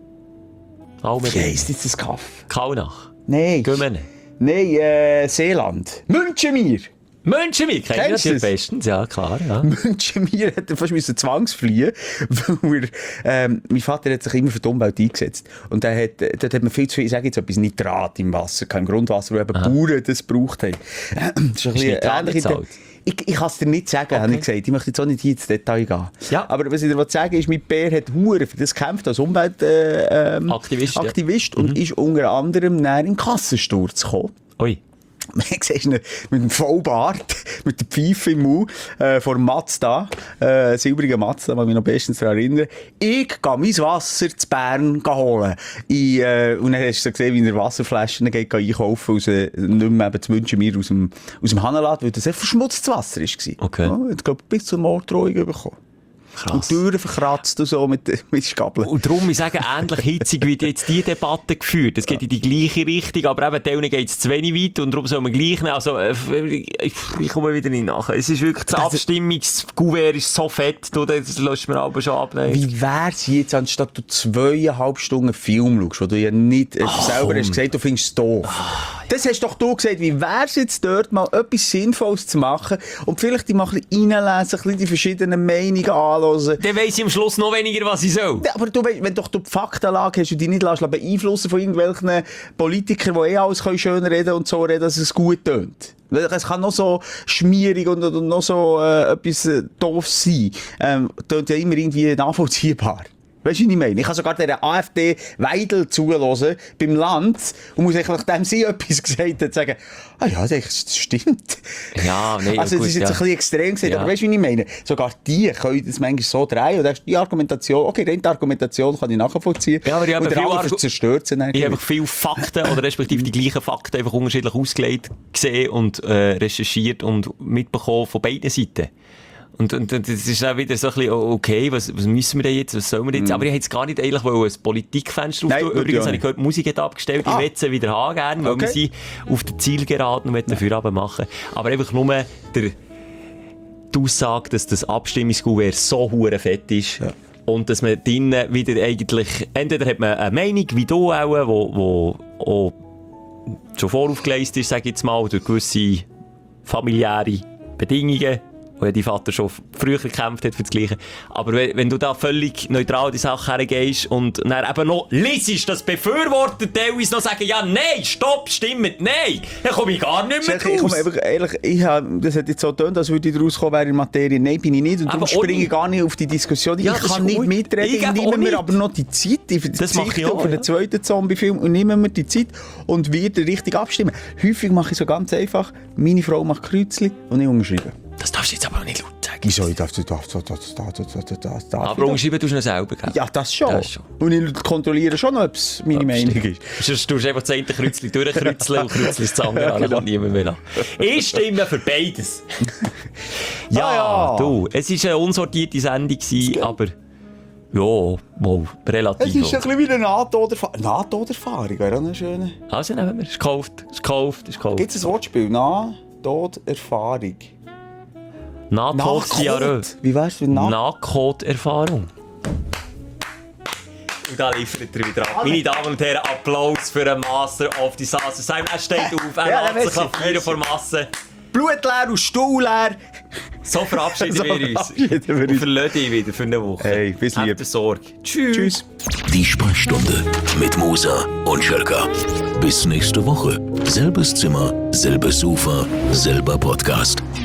Wie heisst jetzt das Kaff? Kaunach. Nein. Gümmen. Nein, äh, Seeland. Münchenmir. Münchenmir, kennst du Kennst du natürlich das? bestens, ja klar. Ja. Münchenmir hat fast müssen zwangsfliehen, weil er, ähm, mein Vater hat sich immer für die Umwelt eingesetzt. Und der hat, dort hat man viel zu viel, ich sage jetzt etwas, Nitrat im Wasser, kein Grundwasser, wo eben Bauern das gebraucht haben. Das ist ein bisschen Nitrat ähnlich. Ich, ich kann es dir nicht sagen, okay. Habe ich gesagt. Ich möchte jetzt auch nicht hier ins Detail gehen. Ja. Aber was ich dir sagen ist, mein Bär hat Hure für das gekämpft als Umweltaktivist äh, ähm, Aktivist, Aktivist ja. und mhm. ist unter anderem näher in den Kassensturz gekommen. Ui. Man sieht ihn mit dem Vollbart, mit der Pfeife im Mund, äh, vor dem Mazda, äh, silbriger Mazda, kann mich noch bestens daran erinnern. Ich gehe mein Wasser zu Bern holen. Ich, äh, und dann hast du gesehen, wie er Wasserflaschen geht einkaufen, aus, äh, nicht mehr eben zu wünschen, mir aus dem, aus dem Hannenladen, weil das ein verschmutztes Wasser war. Okay. Ja, ich glaube, bis zur Morddrohung bekommen. Krass. Und die Türen verkratzt und so mit, mit Skabeln. Und darum, ich sage, ähnlich hitzig wird jetzt die Debatte geführt. Es geht in die gleiche Richtung, aber eben Teilen geht es zu wenig weit und darum soll man gleich nehmen. Also, äh, ich, ich komme wieder nicht nach. Es ist wirklich, das Abstimmungskuvert ist so fett, du, das lässt mir aber schon abnehmen. Wie wär's jetzt, anstatt du zweieinhalb Stunden Film schaust, wo du ja nicht äh, Ach, selber komm. hast gesagt, du findest es doof. Ach, das hast doch du gesagt. Wie wär's jetzt dort mal etwas Sinnvolles zu machen und vielleicht die mal ein bisschen reinlesen, ein bisschen die verschiedenen Meinungen anhören. Dann weiss ich am Schluss noch weniger, was ich soll. Ja, aber du, wenn doch du die Faktenlage hast und dich nicht lässt beeinflussen von irgendwelchen Politikern, die eh alles schön reden und so reden, dass es gut tönt. Es kann noch so schmierig und, und noch so äh, etwas äh, doof sein. Ähm, tönt ja immer irgendwie nachvollziehbar. Weißt du, was ich meine? Ich kann sogar der AfD Weidel zuhören beim Land und muss eigentlich, nachdem sie etwas gesagt hat, sagen, ah ja, das stimmt. Ja, nee, also, gut, das ist jetzt ja. ein bisschen extrem gesagt, Ja. aber weißt du, was ich meine? Sogar die können das manchmal so drehen und dann ist die Argumentation, okay, die Argumentation kann ich nachvollziehen. Ja, aber ich habe und der viel andere Argu- zerstört sie dann. Ich habe viele Fakten, oder respektive die gleichen Fakten, einfach unterschiedlich ausgelegt gesehen und äh, recherchiert und mitbekommen von beiden Seiten. Und, und, und das ist dann wieder so ein bisschen, okay, was, was müssen wir denn jetzt, was sollen wir jetzt? Mm. Aber ich hätte jetzt gar nicht eigentlich ein Politikfenster Nein, aufnehmen. Übrigens ja habe ich gehört, die Musik hat abgestellt, Ah. ich möchte sie wieder haben gerne, weil Okay. wir sie auf der Zielgeraden und dafür runter machen. Aber einfach nur der, die Aussage, dass das Abstimmungskuvert so hure fett ist. Ja. Und dass man drinnen wieder eigentlich, entweder hat man eine Meinung, wie du auch, wo, wo auch schon voraufgeleistet ist, sage ich jetzt mal, durch gewisse familiäre Bedingungen, wo ja dein Vater schon früher gekämpft hat für das Gleiche. Aber wenn, wenn du da völlig neutral die Sache hergehst und dann eben noch liest, dass Befürworter teilweise noch sagen, ja, nein, stopp, stimmt, nein, dann komme ich gar nicht mehr Ich, ich, komme raus. einfach, ehrlich, ich hab, das hat jetzt so getan, als würde ich daraus kommen, wäre in Materie. Nein, bin ich nicht. Und darum Aber springe ohne- ich gar nicht auf die Diskussion. Ja, ich das kann ist nicht gut. mitreden. Ich Ich, eben nehme auch mir nicht. aber noch die Zeit. Ich Das mache ich verzichte auch, auf ja. den zweiten Zombie-Film und nehme mir die Zeit und werde richtig abstimmen. Häufig mache ich so ganz einfach, meine Frau macht Kreuzchen und ich unterschreibe. Das darfst du jetzt aber auch nicht laut sagen. Wieso? Ich darf das, darf das, darf das, darf das, darf das. Aber umschreiben tust du noch selber, gell? Ja, das schon. Das schon. Und ich kontrolliere schon, ob es meine Meinung ist. Sonst tust du einfach das eine Kreuzchen durchkreuzeln und kreuzelst das andere an, dann kommt niemand mehr an. Ich stimme für beides. Ja, Ah, ja. du, es war eine unsortierte Sendung, gewesen, aber ja, wow, relativ. Es ist ein bisschen wie eine Nahtoderfahrung. Nahtoderfahrung wäre auch eine schöne. Also nehmen wir, es ist gekauft, es ist gekauft, es ist gekauft. Gibt es ein Wortspiel? Nahtoderfahrung. Nahtod-Diarrhoe. Wie wär's mit Nach... Nahtoderfahrung. Und da liefert er wieder ab. Meine Damen und Herren, Applaus für den Master of Disaster. Simon, er steht auf, er Ja, lässt sich merci, Klavieren vor Masse. Blutleer und Stuhlleer. So verabschieden So wir uns. verabschieden wir uns. Und verlassen dich wieder für eine Woche. Hey, bis lieb. Habt Sorge. Tschüss. Tschüss. Die Sprechstunde mit Musa und Schelka. Bis nächste Woche. Selbes Zimmer, selbes Sofa, selber Podcast.